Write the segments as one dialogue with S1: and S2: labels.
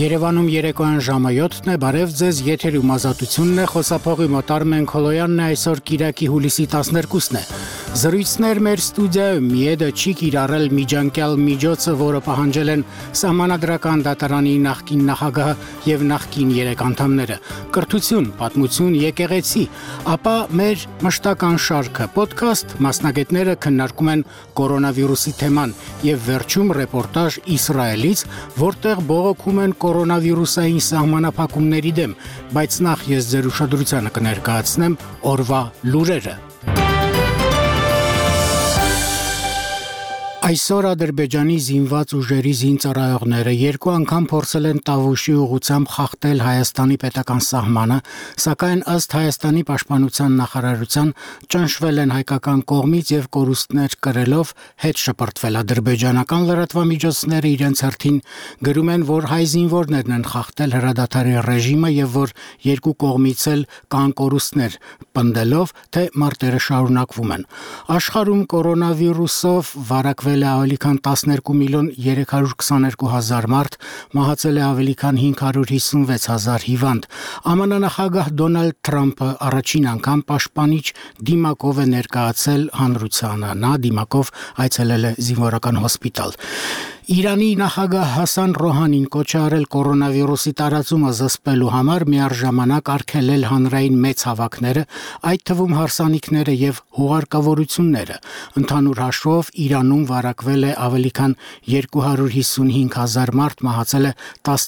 S1: Երևանում երեկոյան ժամը 7-ն է, բարև ձեզ, եթերում Ազատությունն է, խոսափողի մոտ Արմեն Քոլոյանն է, այսօր Կիրակի հուլիսի 12-ն է։ Զրույցներ մեր ստուդիայում Միեդը չի կիրառել միջանկյալ միջոցը, որը պահանջել են Սահմանադրական դատարանի նախկին նախագահը եւ նախկին 3 անդամները։ Կրթություն, պատմություն, եկեղեցի, ապա մեր մշտական շարքը ոդքասթ մասնագետները քննարկում են կորոնավիրուսի թեման եւ վերջում ռեպորտաժ Իսրայելից, որտեղ բողոքում են կորոնավիրուսային սահմանափակումների դեմ, բայց նախ ես ձեր ուշադրությանը կներկայացնեմ օրվա լուրերը։ Այսօր Ադրբեջանի զինված ուժերի զինծառայողները 2 անգամ փորձել են Տավուշի ուղղությամբ խախտել Հայաստանի պետական սահմանը, սակայն ըստ Հայաստանի պաշտպանության նախարարության ճնշվել են հայկական կողմից եւ կորուստներ կրելով հետ շպրտվել։ Ադրբեջանական լրատվամիջոցները իրենց հերթին գրում են, որ հայ զինվորներն են խախտել հրադադարի ռեժիմը եւ որ երկու կողմից էլ կան կորուստներ, պնդելով, թե մարտերը շարունակվում են։ Աշխարհում կորոնավիրուսով վարակվել ավելի քան 12 միլիոն 322 հազար մարդ, մահացել է ավելի քան 556 հազար հիվանդ։ ԱՄՆ նախագահ Դոնալդ Թրամփը առաջին անգամ պաշտպանիչ դիմակով է ներկայացել հանրությանը։ Նա դիմակով այցելել է զինվորական հոսպիտալ։ Իրանի նախագահ Հասան Ռոհանին կոչ է արել կորոնավիրուսի տարածումը զսպելու համար միառժամանակ արգելել հանրային մեծ հավաքները, այդ թվում հարսանիքները եւ հուղարկավորությունները։ Ընդհանուր հաշվով Իրանում վարակվել է ավելի քան 255 հազար մարդ, մահացել է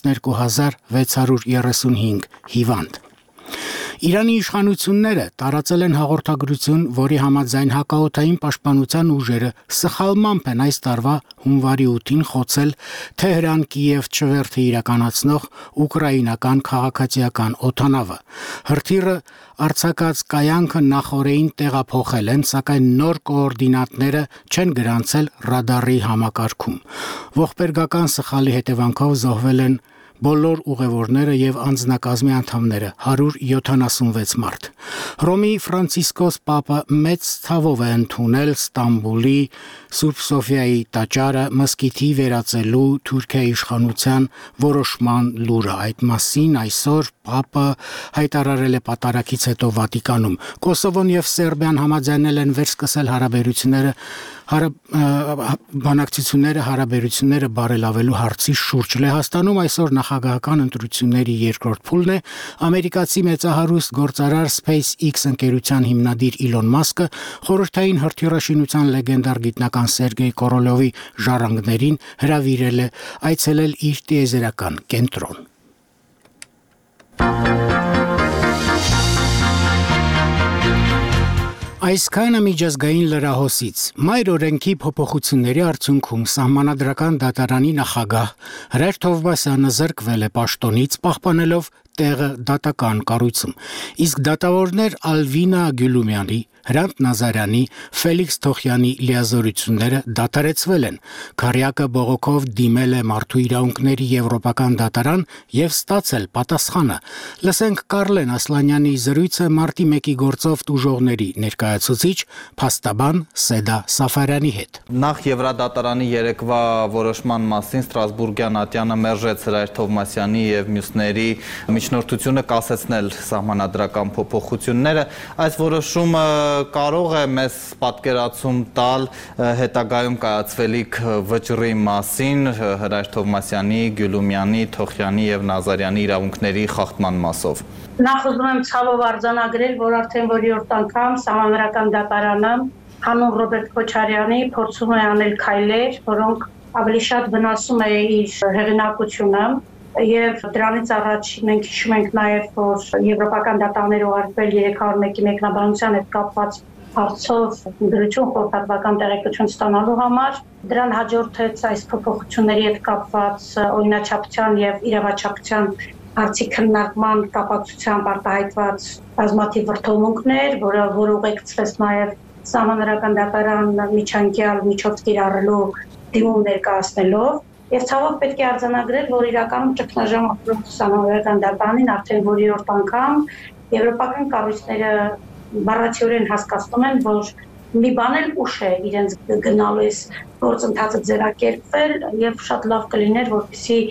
S1: 12635 հիվանդ։ Իրանի իշխանությունները տարածել են հաղորդագրություն, որի համաձայն հակաօդային պաշտպանության ուժերը սխալմամբ են այս տարվա հունվարի 8-ին խոցել Թեհրան-Կիև չվերթը իրականացնող ուկրաինական քաղաքացիական օդանավը։ Հրթիռը արձակած կայանքը նախօրեին տեղափոխել են, սակայն նոր կոորդինատները չեն գրանցել ռադարի համակարգում։ Ողբերգական սխալի հետևանքով զոհվել են բոլոր ուղևորները եւ անձնակազմի անդամները 176 մարդ։ Հռոմի Ֆրանցիսկոս Պապը մեծ ցավով է ընդունել Ստամբուլի Սուրբ Սոֆիայի տաճարը մզկիթի վերածելու Թուրքիայի իշխանության որոշման լուրը։ Այդ մասին այսօր Պապը հայտարարել է պատարագից հետո Վատիկանում։ Կոսովոն եւ Սերբիան համաձայնել են վերսկսել հարաբերությունները բարելավելու հարցի շուրջ։ Լեհաստանում այսօր նախագահական ընտրությունների երկրորդ փուլն է։ Ամերիկացի մեծահարուստ գործարար SpaceX ընկերության հիմնադիր Իլոն Մասկը խորհրդային հրթիռաշինության լեգենդար գիտնական Սերգեյ Կորոլովի ժառանգներին հրավիրել է այցելել իր տիեզերական կենտրոն։ Այսքանը միջազգային լրահոսից։ Մայր օրենքի փոփոխությունների արդյունքում Սահմանադրական դատարանի նախագահ Հրեր Թովմասյանը զրկվել է պաշտոնից, պահպանելով տեղը դատական կառույցում։ Իսկ դատավորներ Ալվինա Գյուլումյանի, Հրանտ Նազարյանի, Ֆելիքս Թոխյանի լիազորությունները դատարեցվել են։ Քարյակը բողոքով դիմել է Մարդու իրավունքների եվրոպական դատարան եւ ստացել պատասխանը։ Լսենք Կարլեն Ասլանյանի զրույցը մարտի 1-ի գործով տուժողների ներկայացուցիչ փաստաբան Սեդա Սաֆարյանի հետ։
S2: Նախ Եվրադատարանի երեկվա որոշման մասին Ստրասբուրգյան ատյանը մերժեց Հրեր Թովմասյանի եւ մյուսների միջնորդությունը կասեցնել սահմանադրական փոփոխությունները։ Այս որոշումը կարող է մեզ պատկերացում տալ հետագայում կայացվելիք վճռի մասին Հրեր Թովմասյանի, Գյուլումյանի, Թոխյանի եւ Նազարյանի իրավունքների խախտման մասով։
S3: Նախ ուզում եմ ցավով արձանագրել, որ արդեն որիորդ անգամ Սահմանադրական դատարանը հանուն Ռոբերտ Քոչարյանի փորձում է անել քայլեր, որոնք ավելի շատ վնասում է իր հեղինակությունը։ Եվ դրանից առաջ մենք հիշում ենք նաև, որ եվրոպական դատարանները ուղարկվել 301-ի մեկնաբանության հետ կապված հարցով դրություն խորհրդատվական տեղեկություն ստանալու համար։ Դրան հաջորդեց այս փոփոխությունների հետ կապված օրինաչափության եւ իրավաչափության հարցի քննարկման կապակցությամբ արտահայտված բազմաթիվ վրթովմունքներ, որը ուղեկցվեց նաև Սահմանադրական դատարան միջանկյալ միջոց կիրառելու դիմում ներկայացնելով։ Եվ ցավոք պետք է արձանագրել, որ իրականում ճգնաժամ ապրող Սահմանադրական դատարանին արդեն որիորդ անգամ եվրոպական կառույցները բառացիորեն հասկացնում են, որ մի բան էլ ուշ է իրենց գնալու այս գործընթացը ձեռակերպվել եւ շատ լավ կլիներ, որպեսզի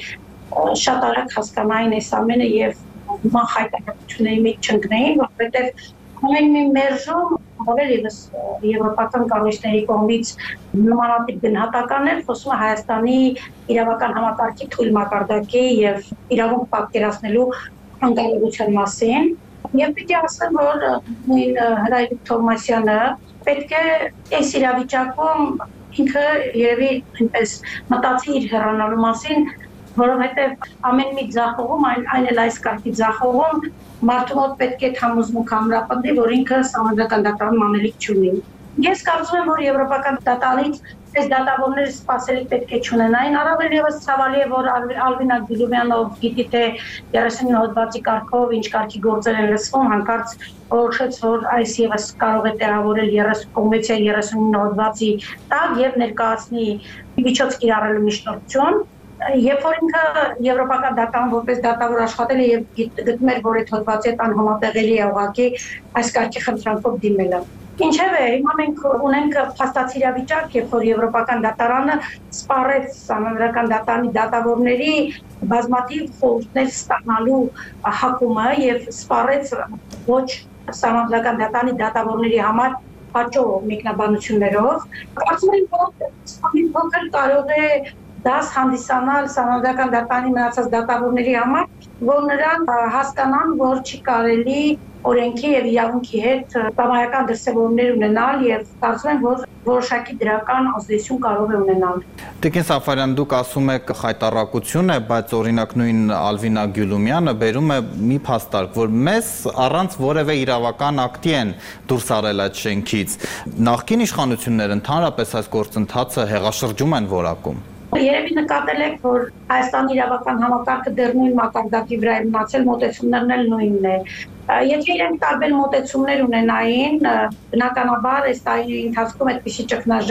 S3: շատ արագ հասկանային այս ամենը եւ մախայտակությունների մեջ չընկնեին, որովհետեւ ամեն մի մերժում ավելի եվրոպական կառույցների կողմից նմանատիպ գնահատականներ խոսում է Հայաստանի իրավական համակարգի թույլ մակարդակի եւ իրավունք պատկերացնելու անկարողության մասին եւ պիտի ասեմ, որ նույն Հրայր Թովմասյանը պետք է այս իրավիճակում ինքը երևի այնպես մտածի իր հեռանալու մասին, որովհետեւ ամեն մի ձախողում, այն էլ այս կարգի ձախողում մարդու մոտ պետք է համոզմունք ամրապնդի, որ ինքը համանդրական դատարանում անելիք չունի։ Ես կարծում եմ, որ եվրոպական դատարանից այս դատավորները սպասելիք պետք է չունենային, առավել ևս ցավալի է, որ Ալվինա Գյուլումյանով գիտի թե 39 հոդվածի կարգով ինչ կարգի գործեր են լսվում, հանկարծ որոշեց, որ այս ևս կարող է տեղավորել կոնվենցիայի 39 հոդվածի տակ եւ ներկայացնի միջոց կիրառելու միջնորդություն։ Երբ որ ինքը եվրոպական դատարան որպես դատավոր աշխատել է եւ գտնում էր, որ այդ հոդվածի հետ անհամատեղելի է ուղղակի այս կարգի խնդրանքով դիմելը։ Ինչևէ, հիմա մենք ունենք փաստացի իրավիճակ, երբ որ եվրոպական դատարանը սպառեց համանդրական դատարանի դատավորների բազմաթիվ խորհուրդներ ստանալու հակումը եւ սպառեց ոչ համանդրական դատարանի դատավորների համար հաջող մեկնաբանություններով։ Կարծում եմ, որ փոքր կարող է դաս հանդիսանալ համանդրական դատարանի մնացած դատավորների համար, որ նրանք հասկանան, որ չի կարելի օրենքի եւ իրավունքի հետ բավական դրսեւորումներ ունենալ եւ կարծում եմ, որ որոշակի դրական ազդեցություն կարող է ունենալ։
S2: Տիկին Սաֆարյան, դուք ասում եք խայտառակություն է, բայց օրինակ նույն Ալվինա Գյուլումյանը բերում է մի փաստարկ, որ մեզ առանց որևէ իրավական ակտի են դուրս արել այդ շենքից։ Նախկին իշխանությունները ընդհանրապես այս գործընթացը հեղաշրջում են որակում։
S3: Երևի նկատել եք, որ Հայաստանի իրավական համակարգը դեռ նույն մակարդակի վրա է մնացել, մոտեցումներն էլ նույնն է։ Եթե իրենք տարբեր մոտեցումներ ունենային, բնականաբար այս տարիների ընթացքում այդպիսի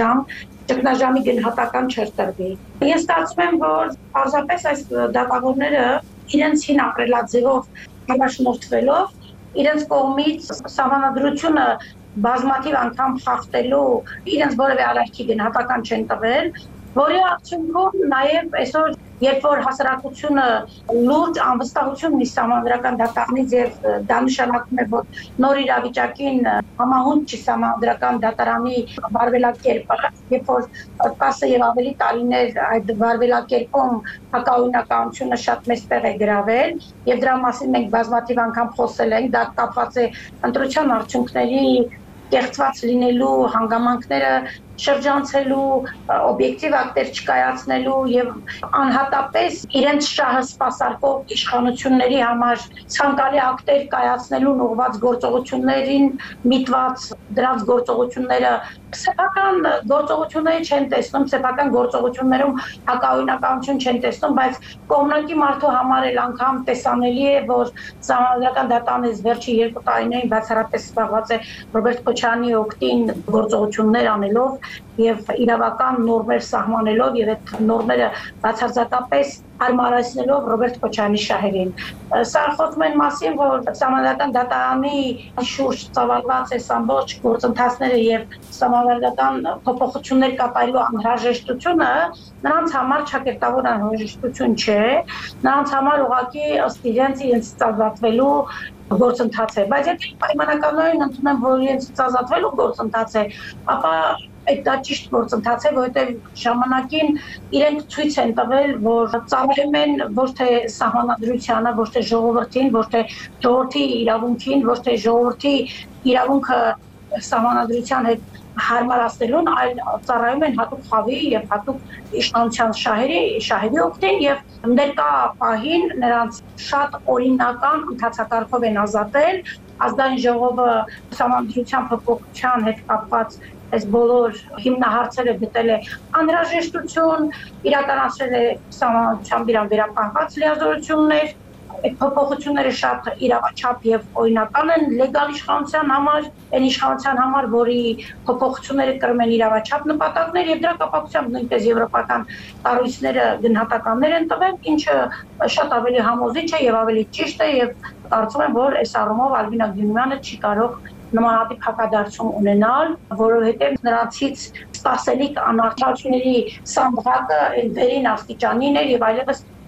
S3: ճգնաժամի գնահատական չէր տրվի։ Ես կարծում եմ, որ պարզապես այս դատավորները իրենց հին ապրելաձևով համաշնորհվելով, իրենց կողմից սահմանադրությունը բազմաթիվ անգամ խախտելու իրենց որևէ արարքի գնահատական չեն տվել, որի արդյունքում նաև այսօր, երբ որ հասարակությունը լուրջ անվստահություն ունի համանդրական դատարանից եւ դա նշանակում է, որ նոր իրավիճակին համահունչ չի համանդրական դատարանի վարվելակերպը, երբ որ 10 եւ ավելի տարիներ այդ վարվելակերպում հակաօրինականությունը շատ մեծ տեղ է գրավել եւ դրա մասին մենք բազմաթիվ անգամ խոսել ենք, դա կապված է ընտրության արդյունքների կեղծված լինելու հանգամանքները շրջանցելու, օբյեկտիվ ակտեր չկայացնելու եւ անհատապես իրենց շահը սպասարկող իշխանությունների համար ցանկալի ակտեր կայացնելու ուղղված գործողություններին միտված դրանց գործողությունները սեփական գործողությունների չեն տեսնում, սեփական գործողություններում հակաօրինականություն չեն տեսնում, բայց կողմնակի մարդու համար էլ անգամ տեսանելի է, որ համանդրական դատարանը վերջի 2 տարիներին բացառապես զբաղված է Ռոբերտ Քոչարյանի օգտին գործողություններ անելով եւ իրավական նորմեր սահմանելով եւ այդ նորմերը բացարձակապես հարմարացնելով Ռոբերտ Քոչարյանի շահերին։ Սա խոսում են մասին, որ համանդրական դատարանի շուրջ ծավալված է ամբողջ գործընթացները եւ համանդրական փոփոխություններ կատարելու անհրաժեշտությունը նրանց համար ճակերտավոր անհրաժեշտություն չէ, նրանց համար ուղղակի ըստ իրենց ազատվելու գործընթաց է, բայց եթե պայմանականորեն ընդունեմ, որ իրենց ազատվելու գործընթաց է, ապա այդ դա ճիշտ գործընթաց է, որովհետև ժամանակին իրենք ցույց են տվել, որ ծառայում են ոչ թե սահմանադրությանը, ոչ թե ժողովրդին, ոչ թե ժողովրդի իրավունքին, ոչ թե ժողովրդի իրավունքը սահմանադրության հետ հարմարացնելուն, այլ ծառայում են հատուկ խավի եւ հատուկ իշխանության շահերի օգտին եւ ներկա պահին նրանց շատ օրինական ընթացակարգով են ազատել, ազգային ժողովը սահմանադրության փոփոխության հետ կապված այս բոլոր հիմնահարցերը գտել է անհրաժեշտություն, իրականացրել է սահմանադրությամբ իրան վերապահված լիազորություններ, այդ փոփոխությունները շատ իրավաչափ եւ օրինական են լեգալ իշխանության համար, այն իշխանության համար, որի փոփոխությունները կրում են իրավաչափ նպատակներ եւ դրա կապակցությամբ նույնպես եվրոպական կառույցները գնահատականներ են տվել, ինչը շատ ավելի համոզիչ է եւ ավելի ճիշտ է եւ կարծում եմ, որ այս առումով Ալվինա Գյուլումյանը չի կարող նմանատիպ հակադարձում ունենալ, որովհետև նրանցից սպասելիք անարդարությունների սանդղակը վերին աստիճանին էր եւ այլևս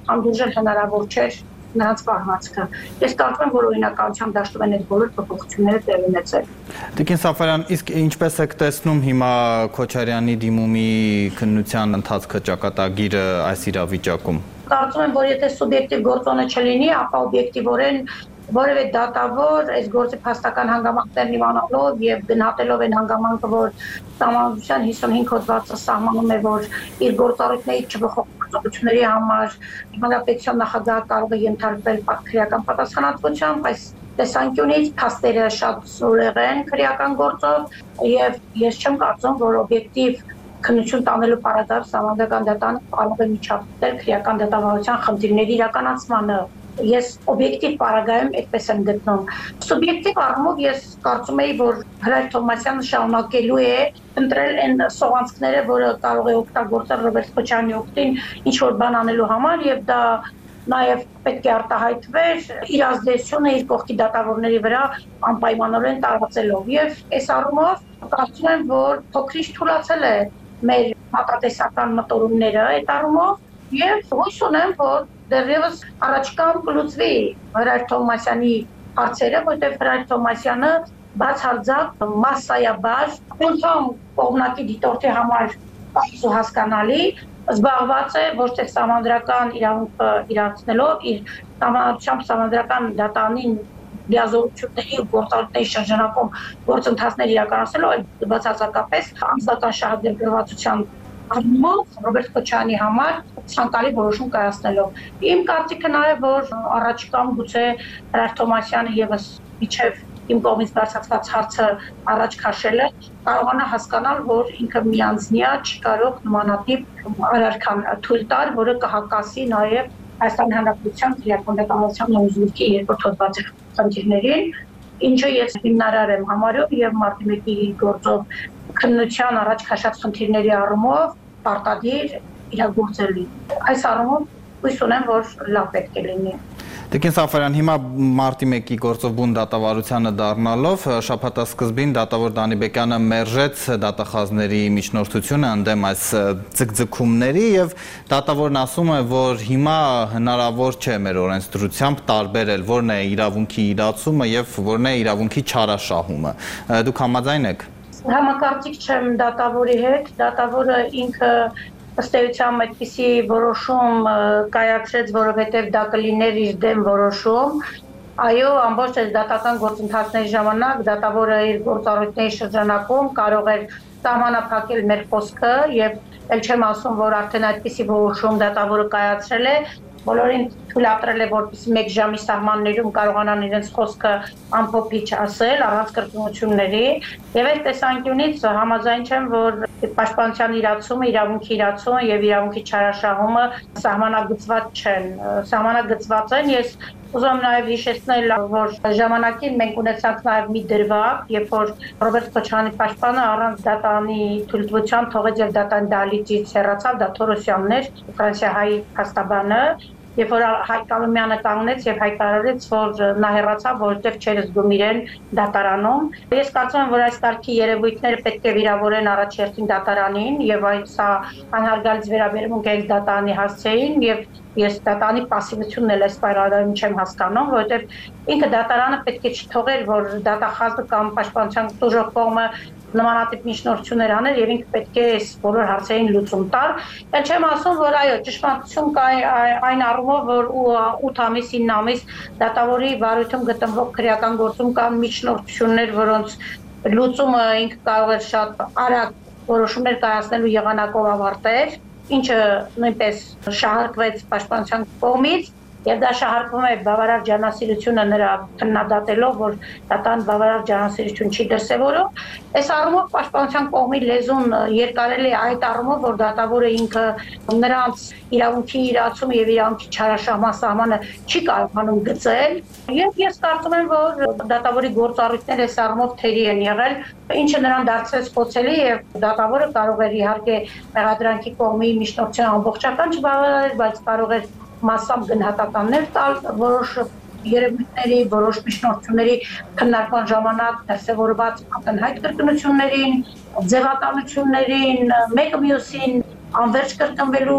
S3: հանդուրժել հնարավոր չէր նրանց պահվածքը։ Ես կարծում եմ, որ օրինականությամբ դաշտում են այդ բոլոր փոփոխությունները տեղի ունեցել։
S2: Տիկին Սաֆարյան, իսկ ինչպես եք տեսնում հիմա Քոչարյանի դիմումի քննության ընթացքը ճակատագիրը այս իրավիճակում։
S3: Կարծում եմ, որ եթե սուբյեկտիվ գործոնը չլինի, ապա օբյեկտիվորեն որևէ դատավոր այս գործի փաստական հանգամանքներն իմանալով եւ գնահատելով այն հանգամանքը, որ Սահմանադրության 55 հոդվածը սահմանում է, որ իր գործառույթների չփոխողությունների համար հանրապետության նախագահը կարող է ենթարկվել քրեական պատասխանատվությամբ, այս տեսանկյունից փաստերը շատ զորեղ են քրեական գործով եւ ես չեմ կարծում, որ օբյեկտիվ քննություն տանելու պարագայում Սահմանադրական դատարանը կարող է միջամտել քրեական դատավարության խնդիրների իրականացմանը։ Ես օբյեկտիվ պարագայում այդպես եմ գտնում։ Սուբյեկտիվ առումով ես կարծում եի, որ Հրայր Թովմասյանը շարունակելու է ընտրել այն սողանցքները, որը կարող է օգտագործել Ռոբերտ Քոչարյանի օգտին ինչ որ բան անելու համար եւ դա նաև պետք է արտահայտվեր իր ազդեցությունը իր կողքի դատավորների վրա անպայմանորեն տարածելով եւ այս առումով կարծում եմ, որ փոքրինչ թուլացել է մեր մտածական մտորումները այդ առումով եւ հույս ունեմ, որ դեռևս առաջկան կլուծվի Հրայր Թովմասյանի հարցերը, որտեղ Հրայր Թովմասյանը բացարձակ մասսայաբար անդամ կողմնակի դիտորդի համար ու հասկանալի զբաղված է ոչ թե սահմանադրական իրավունքը իրացնելով իր սահմանադրական դատարանին լիազորությունների ու գործառույթների շրջանակում գործընթացներ իրականացնելով, այլ բացարձակապես անձնական շահագրգռվածության առումով Ռոբերտ Քոչարյանի համար ցանկալի որոշում կայացնելով։ Իմ կարծիքը նա է, որ առաջիկայում գուցե Հրայր Թովմասյանը եւս իջև իմ կողմից բարձրացված հարցը առաջ քաշելը կարողանա հասկանալ, որ ինքը միանձնյա չի կարող նմանատիպ արարքան թույլ տալ, որը կհակասի նաև Հայաստանի Հանրապետության քրեական դատավարության նորմի երկրորդ հոդվածի խնդիրներին, ինչը ես հիմնարար եմ համարում եւ մարտի 1-ի գործով քննության առաջ քաշած խնդիրների առումով պարտադիր իրագործելի։ Այս առումով հույս ունեմ, որ լավ պետք է լինի։
S2: Տիկին Սաֆարյան, հիմա մարտի 1-ի գործով բուն դատավարությանը դառնալով շաբաթասկզբին դատավոր Դանի Բեկյանը մերժեց դատախազների միջնորդությունը ընդդեմ այս ձգձգումների եւ դատավորն ասում է, որ հիմա հնարավոր չէ մեր օրենսդրությամբ տարբերել որն է իրավունքի իրացումը եւ որն է իրավունքի չարաշահումը։ Դուք համաձայն եք։
S3: Համակարծիք չեմ դատավորի հետ, դատավորը ինքը ըստ էության այդպիսի որոշում կայացրեց, որովհետև դա կլիներ իր դեմ որոշում։ Այո, ամբողջ այս դատական գործընթացների ժամանակ դատավորը իր գործառույթների շրջանակում կարող էր սահմանափակել մեր խոսքը եւ ել չեմ ասում, որ արդեն այդպիսի որոշում դատավորը կայացրել է, բոլորին թույլատրել է, որպեսզի 1 ժամի սահմաններում կարողանան իրենց խոսքը ամփոփիչ ասել, առանց կրկնությունների, եւ այս տեսանկյունից համաձայն չեմ, որ պաշտպանության իրացումը, իրավունքի իրացումը եւ իրավունքի չարաշահումը սահմանագծված չեն, սահմանագծված են։ Ես ուզում եմ նաև հիշեցնել, որ ժամանակին մենք ունեցանք նաև մի դրվագ, երբ որ Ռոբերտ Քոչարյանի պաշտպանը առանց դատարանի թույլտվության թողեց եւ դատարանի դահլիճից հեռացավ, դա Թորոսյանն էր, ֆրանսիահայ փաստաբանը, երբ որ Հայկ Ալումյանը կանգնեց եւ հայտարարեց, որ նա հեռացավ, որովհետեւ չէր զգում իրեն դատարանում։ Ես կարծում եմ, որ այս կարգի երևույթները պետք է վիրավորեն առաջերտին դատարանին եւ սա անհարգալից վերաբերմունք է դատարանի հասցեին եւ ես դատարանի պասիվությունն էլ այս պայմաններում չեմ հասկանում, որովհետև ինքը դատարանը պետք է չթողեր, որ դատախազը կամ պաշտպանության դժոխ կողմը նմանատիպ միջնորդություններ աներ եւ ինքը պետք է այս բոլոր հարցերին լուծում տար։ Էլ չեմ ասում, որ այո, ճշմարտություն կա այն առումով, որ 8 ամիս, 9 ամիս դատավորի վարույթում գտնվող քրեական գործում կան միջնորդություններ, որոնց լուծումը ինքը կարող է շատ արագ որոշումներ կայացնելու եղանակով ավարտել, ինչը նույնպես շահարկվեց պաշտպանության կողմից եւ դա շահարկվում է բավարար ջանասիրությունը նրա քննադատելով, որ դատարան բավարար ջանասիրություն չի դրսևորում։ Այս առումով պաշտպանության կողմի լեզուն երկարել է այդ առումով, որ դատավորը ինքը նրանց իրավունքի իրացումը եւ իրավունքի չարաշահման սահմանը չի կարողանում գծել եւ ես կարծում եմ, որ դատավորի գործառույթները այս առումով թերի են եղել, ինչը նրան դարձրեց խոցելի եւ դատավորը կարող էր իհարկե մեղադրանքի կողմի միջնորդության ամբողջական չբավարարել, բայց կարող էր մասամբ գնահատականներ տալ որոշ երևույթների, որոշ միջնորդությունների քննարկման ժամանակ դրսևորված ակնհայտ կրկնություններին, ձևականություններին, մեկը մյուսին անվերջ կրկնվելու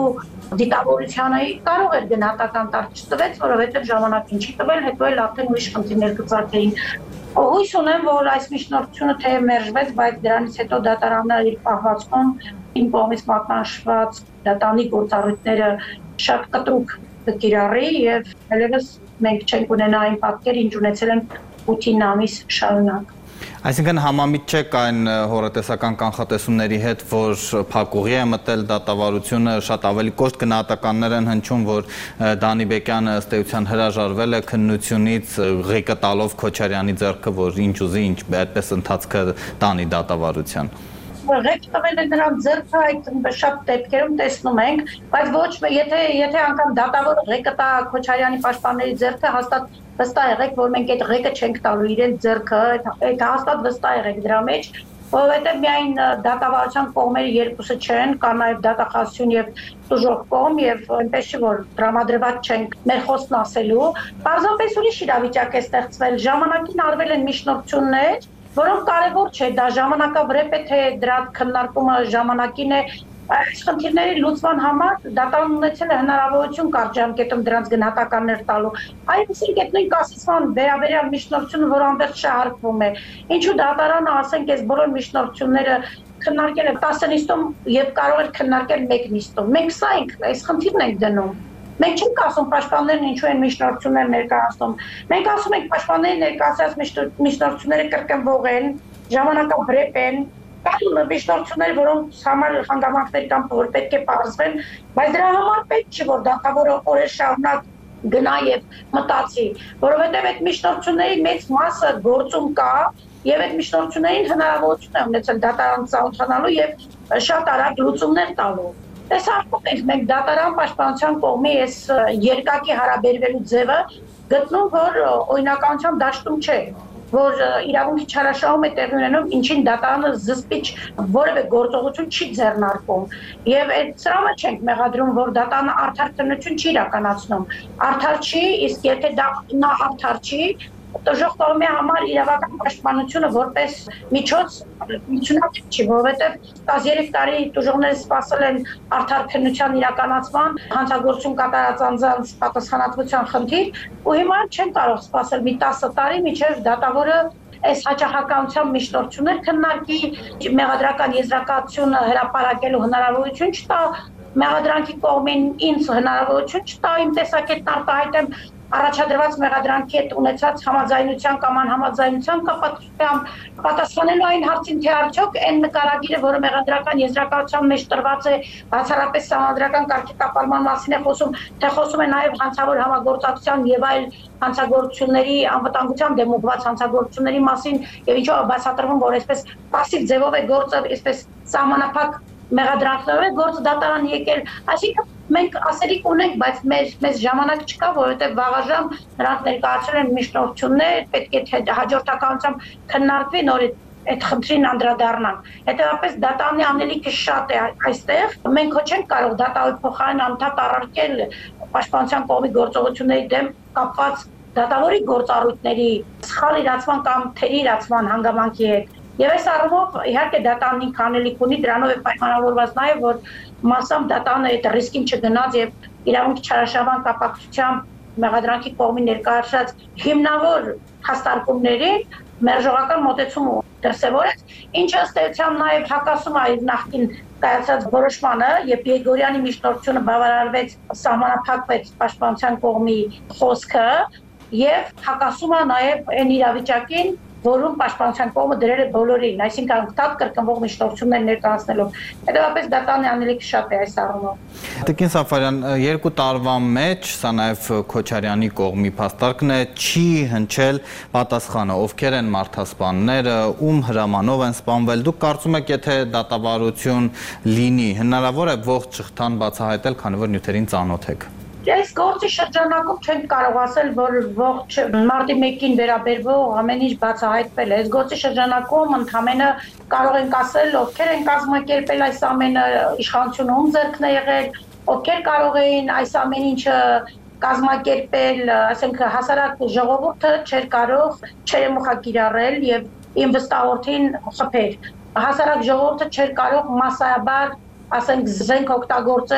S3: դիտավորությանը կարող էր գնահատական տալ չտվեց, որովհետև ժամանակին չի տվել, հետո էլ արդեն ուրիշ խնդիրներ կծագեին։ Հույս ունեմ, որ այս միջնորդությունը թեև մերժվեց, բայց դրանից հետո դատարանը իր պահվածքում իմ կողմից մատնանշված դատանի գործառույթները շատ կտրուկ կկիրառի եւ այլևս մենք չենք ունենա այն պատկերը, ինչ ունեցել ենք 8 ամիս շարունակ։
S2: Այսինքն համամիտ չեք այն հորատեսական կանխատեսումների հետ, որ փակուղի է մտել դատավարությունը, շատ ավելի կոշտ գնահատականներ են հնչում, որ Դանի Բեկյանը ըստ էության հրաժարվել է քննությունից ղեկը տալով Քոչարյանի ձեռքը, որ ինչ ուզի, ինչ այդպես ընթացքը տանի դատավարության։
S3: Ղեկ տվել է նրան ձեռքը, այդ շատ դեպքերում տեսնում ենք, բայց ոչ եթե անգամ դատավորը ղեկը տա Քոչարյանի պաշտպանների ձեռքը, հաստատ վստահ եղեք, որ մենք այդ ղեկը չենք տալու իրենց ձեռքը, այդ հաստատ վստահ եղեք դրա մեջ, որովհետև միայն դատավարության կողմերը երկուսը չեն, կա նաև դատախազություն եւ տուժող կողմ եւ այնպես չի որ տրամադրված չենք մեր խոսքն ասելու, պարզապես ուրիշ իրավիճակ է ստեղծվել, ժամանակին արվել են միջնորդություններ, որոնք կարևոր չէ, դա ժամանակավրեպ է, թե դրա քննարկումը ժամանակին է, այս խնդիրների լուծման համար դատարանն ունեցել է հնարավորություն կարճ ժամկետում դրանց գնահատականներ տալու։ Այսինքն այդ նույն կասեցման վերաբերյալ միջնորդությունը, որ անվերջ շահարկվում է, ինչու դատարանը ասենք այս բոլոր միջնորդությունները քննարկել է 10 նիստում եւ կարող էր քննարկել 1 նիստում։ Մենք սա ենք, այս խնդիրն ենք դնում։ Մենք չենք ասում պաշտպաններն ինչու են միջնորդություններ ներկայացնում։ Մենք ասում ենք պաշտպանների ներկայացած միջնորդությունները կրկնվող են, ժամանակավրեպ են, կան միջնորդություններ, որոնց համար հանգամանքներ կան, որ պետք է պարզվեն, բայց դրա համար պետք չի, որ դատավորը օրեր շարունակ գնա եւ մտածի, որովհետեւ այդ միջնորդությունների մեծ մասը գործում կա եւ այդ միջնորդություններին հնարավորություն է ունեցել դատարան ծանոթանալու եւ շատ արագ լուծումներ տալու։ Տեսարկում ենք մենք դատարան պաշտպանության կողմի այս երկակի հարաբերվելու ձևը գտնում, որ օրինականության դաշտում չէ, որ իրավունքի չարաշահում է տեղի ունենում, ինչին դատարանը զսպիչ որևէ գործողություն չի ձեռնարկում եւ այդ սրամը չենք մեղադրում, որ դատարանը արդար քննություն չի իրականացնում, արդար չի, իսկ եթե դա նա արդար չի, տժող կողմի համար իրավական պաշտպանությունը որպես միջոց միջնորդ չի, որովհետև 13 տարի տուժողները սպասել են արդար քննության իրականացման, հանցագործություն կատարած անձանց պատասխանատվության խնդիր, ու հիմա չեն կարող սպասել մի 10 տարի մինչև դատավորը այս հաճախականության միջնորդություններ քննարկի, մեղադրական եզրակացությունը հրապարակելու հնարավորություն չտա, մեղադրանքի կողմին ինձ հնարավորություն չտա իմ տեսակետն արտահայտեմ առաջադրված մեղադրանքի հետ ունեցած համաձայնության կամ անհամաձայնության կապակցությամբ պատասխանելու այն հարցին, թե արդյոք այն նկարագիրը, որը մեղադրական եզրակացության մեջ տրված է, բացառապես սահմանադրական կարգի կապալման մասին է խոսում, թե խոսում է նաև հանցավոր համագործակցության եւ այլ հանցագործությունների անվտանգության դեմ ուղղված հանցագործությունների մասին եւ ինչու բացատրվում, որ այսպես пассив ձևով է գործը, այսպես սահմանափակ մեղադրանքներով է գործը դատարան եկել, այսինքն մենք ասելիք ունենք, բայց մեզ ժամանակ չկա, որովհետև վաղաժամ նրանք ներկայացրել են միջնորդություններ, պետք է հաջորդականությամբ քննարկվի նոր այդ խնդրին անդրադառնան։ Հետևաբար դատարանի անելիքը շատ է այստեղ, մենք ոչ չենք կարող դատավորի փոխարեն անդադ առարկել պաշտպանության կողմի գործողությունների դեմ կապված դատավորի գործառույթների սխալ իրացման կամ թերի իրացման հանգամանքի հետ։ Եվ այս առումով իհարկե դատարանին կանելիք ունի, դրանով է պայմանավորված նաև, որ մասամբ դատարանը այդ ռիսկին չգնաց եւ իրավունքի չարաշահման կապակցությամբ մեղադրանքի կողմի ներկայացած հիմնավոր հաստարկումներին մերժողական մոտեցում դրսևորեց, ինչը ըստ էության նաև հակասում է նախկին կայացած որոշմանը, երբ Եգորյանի միջնորդությունը բավարարվեց, սահմանափակվեց պաշտպանության կողմի խոսքը եւ հակասում է նաև այն իրավիճակին, որում պաշտպանության կողմը դրել է բոլորին, այսինքն անկտատ կրկնվող միջնորդություններ ներկայացնելով։ Հետևաբար դատարանի անելիքը շատ է այս առումով։
S2: Տիկին Սաֆարյան, 2 տարվա մեջ, սա նաև Քոչարյանի կողմի փաստարկն է, չի հնչել պատասխանը, ովքեր են մարդասպանները, ում հրամանով են սպանվել։ Դուք կարծում եք, եթե դատավարություն լինի, հնարավոր է ողջ շղթան բացահայտել, քանի որ նյութերին ծանոթ եք։
S3: Այս գործի շրջանակում չենք կարող ասել, որ ողջ մարտի 1-ին վերաբերվող ամեն ինչ բացահայտվել է։ Այս գործի շրջանակում ընդհանրապես կարող ենք ասել, ովքեր են կազմակերպել այս ամենը, իշխանությունը ում ձեռքն է եղել, ովքեր կարող էին այս ամեն ինչը կազմակերպել, ասենք հասարակ ժողովուրդը չէր կարող չերեմուխակիրառել եւ իմ վստահորդին խփեր։ Հասարակ ժողովուրդը չէր կարող մասսայաբար, ասենք զենք օգտագործել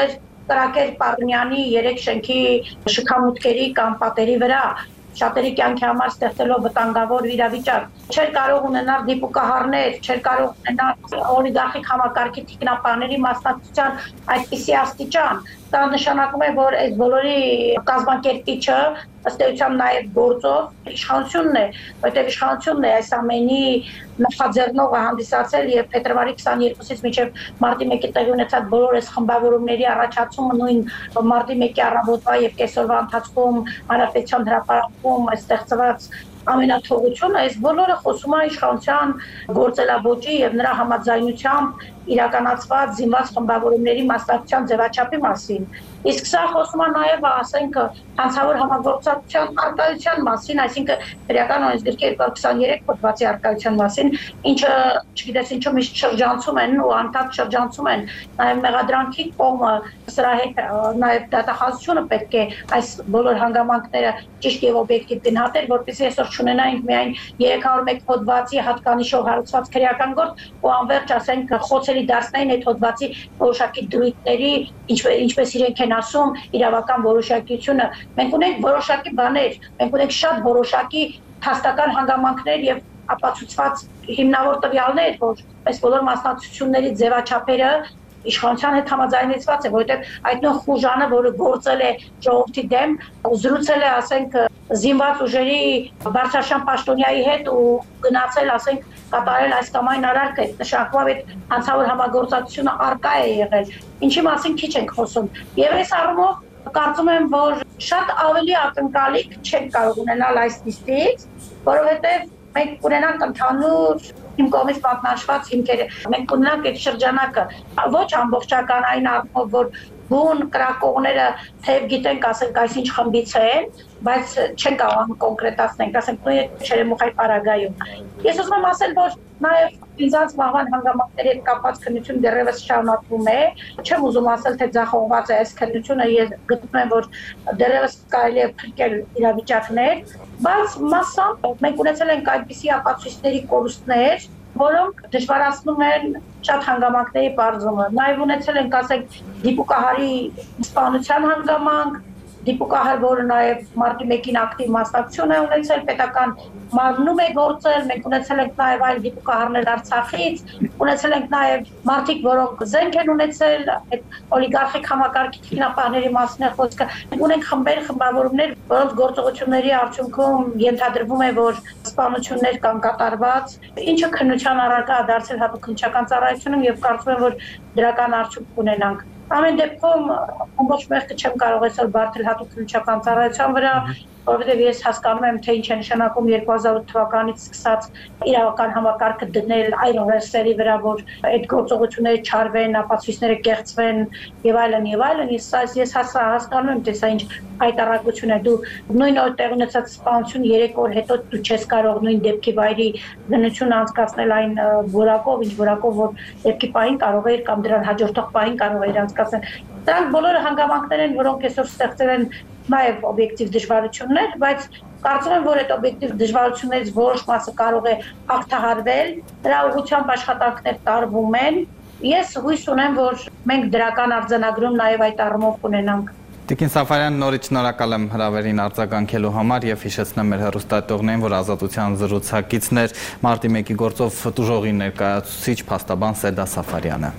S3: Կրակեր Պարնյանի 3 շենքի շքամուտքերի կամ պատերի վրա շատերի կյանքի համար ստեղծելով վտանգավոր իրավիճակ չէր կարող ունենալ դիպուկահարներ, չէր կարող ունենալ օլիգարխիկ համակարգի թիկնապահների մասնակցության այդպիսի աստիճան։ Դա նշանակում է, որ այս բոլորի կազմակերպիչը ըստ էության նաև գործող իշխանությունն է, որտեղ իշխանությունն է այս ամենի նախաձեռնողը հանդիսացել եւ փետրվարի 22-ից մինչեւ մարտի 1-ի տեղի ունեցած բոլոր այս խմբավորումների առաջացումը նույն մարտի 1-ի առավոտվա եւ կեսօրվա ընթացքում հանրապետության հրապարակում ստեղծված ամենաթողությունը այս բոլորը խոսում է իշխանության գործելաբոճի եւ նրա համաձայնությամբ իրականացված զինված խմբավորումների մասնակցության ձևաչափի մասին։ Իսկ սա խոսում է նաև, ասենք, հանցավոր համագործակցության արկայության մասին, այսինքն քրեական օրենսգրքի 223 հոդվածի արկայության մասին, ինչը, չգիտես ինչու միշտ շրջանցում են ու անդադ շրջանցում են, նաև մեղադրանքի կողմը, սրա հետ նաև դատախազությունը պետք է այս բոլոր հանգամանքները ճիշտ եւ օբյեկտիվ գնահատել, որպեսզի այսօր չունենայինք միայն 301 հոդվածի հատկանիշով հարուցված քրեական գործ ու անվերջ, ասենք, խոցելի դարձնային այդ հոդվածի որոշակի դրույթների, ինչպես իրենք են ասում, իրավական որոշակիությունը։ Մենք ունենք որոշակի բաներ, մենք ունենք շատ որոշակի փաստական հանգամանքներ եւ ապացուցված հիմնավոր տվյալներ, որ այս բոլոր մասնակցությունների ձևաչափերը իշխանության հետ համաձայնեցված է, որովհետև այդ նույն խուժանը, որը գործել է ժողովրդի դեմ, զրուցել է, ասենք, զինված ուժերի բարձրաշան պաշտոնյայի հետ ու գնացել, ասենք, կատարել այս կամ այն արարքը, նշանակում է այդ հանցավոր համագործակցությունը արկա է եղել, ինչի մասին քիչ ենք խոսում։ Եվ այս առումով կարծում եմ, որ շատ ավելի ակնկալիք չենք կարող ունենալ այս նիստից, որովհետև մենք ունենանք ընդհանուր իմ կողմից պատնաշված հիմքերը, մենք ունենանք այդ շրջանակը, ոչ ամբողջական այն առումով, որ բուն կրակողները թեև գիտենք, ասենք, այսինչ խմբից են, բայց չեն կարող կոնկրետացնենք, ասենք, նույն Չերեմուխայ պարագայում։ Ես ուզում եմ ասել, որ նաև ինձանց մահվան հանգամանքների հետ կապված քննություն դեռևս շարունակվում է, չեմ ուզում ասել, թե ձախողված է այս քննությունը, ես գտնում եմ, որ դեռևս կարելի է փրկել իրավիճակներ, բայց մասամբ մենք ունեցել ենք այդպիսի ապացույցների կորուստներ, որոնք դժվարացնում են շատ հանգամանքների բարձումը։ Նաև ունեցել ենք, ասենք, դիպուկահարի սպանության հանգամանք, դիպուկահար, որը նաև մարտի 1-ին ակտիվ մասնակցություն է ունեցել, պետական մարմնում է գործել, մենք ունեցել ենք նաև այլ դիպուկահարներ Արցախից, ունեցել ենք նաև մարդիկ, որոնք զենք են ունեցել, այդ օլիգարխիկ համակարգի թիկնապահների մասին է խոսքը, ունենք խմբեր, խմբավորումներ, որոնց գործողությունների արդյունքում ենթադրվում է, որ սպանություններ կան կատարված, ինչը քննության առարկա է դարձել հատուկ քննչական ծառայությունում եւ կարծում եմ, որ դրական արդյունք կունենանք։ Ամեն դեպքում ամբողջ մեղքը չեմ կարող այսօր բարդել հատուկ քննչական ծառայության վրա, որովհետև ես հասկանում եմ, թե ինչ է նշանակում 2008 թվականից սկսած իրավական համակարգը դնել այլ օրենսների վրա, որ այդ գործողությունները չարվեն, ապացույցները կեղծվեն եւ այլն եւ այլն, ես հասկանում եմ, թե սա ինչ հայտարարություն է, դու նույն օր տեղ ունեցած սպանություն 3 օր հետո դու չես կարող նույն դեպքի վայրի բնություն անցկացնել այն որակով, ինչ որակով որ դեպքի պահին կարող էր կամ դրան հաջորդող պահին կարող էր անցկացնել։ Դրանք բոլորը հանգամանքներ են, որոնք այսօր ստեղծել են նաև օբյեկտիվ դժվարություններ, բայց կարծում եմ, որ այդ օբյեկտիվ դժվարություններից որոշ մասը կարող է հաղթահարվել, դրա ուղղությամբ աշխատանքներ տարվում են։ Ես հույս ունեմ, որ մենք դրական արձանագրում նաև այդ առումով կունենանք։
S2: Տիկին Սաֆարյան, նորից շնորհակալ եմ հրավերին արձագանքելու համար եւ հիշեցնեմ մեր հեռուստատողներին, որ Ազատության զրուցակիցն էր մարտի 1-ի գործով տուժողի ներկայացուցիչ փաստաբան Սեդա Սաֆարյանը։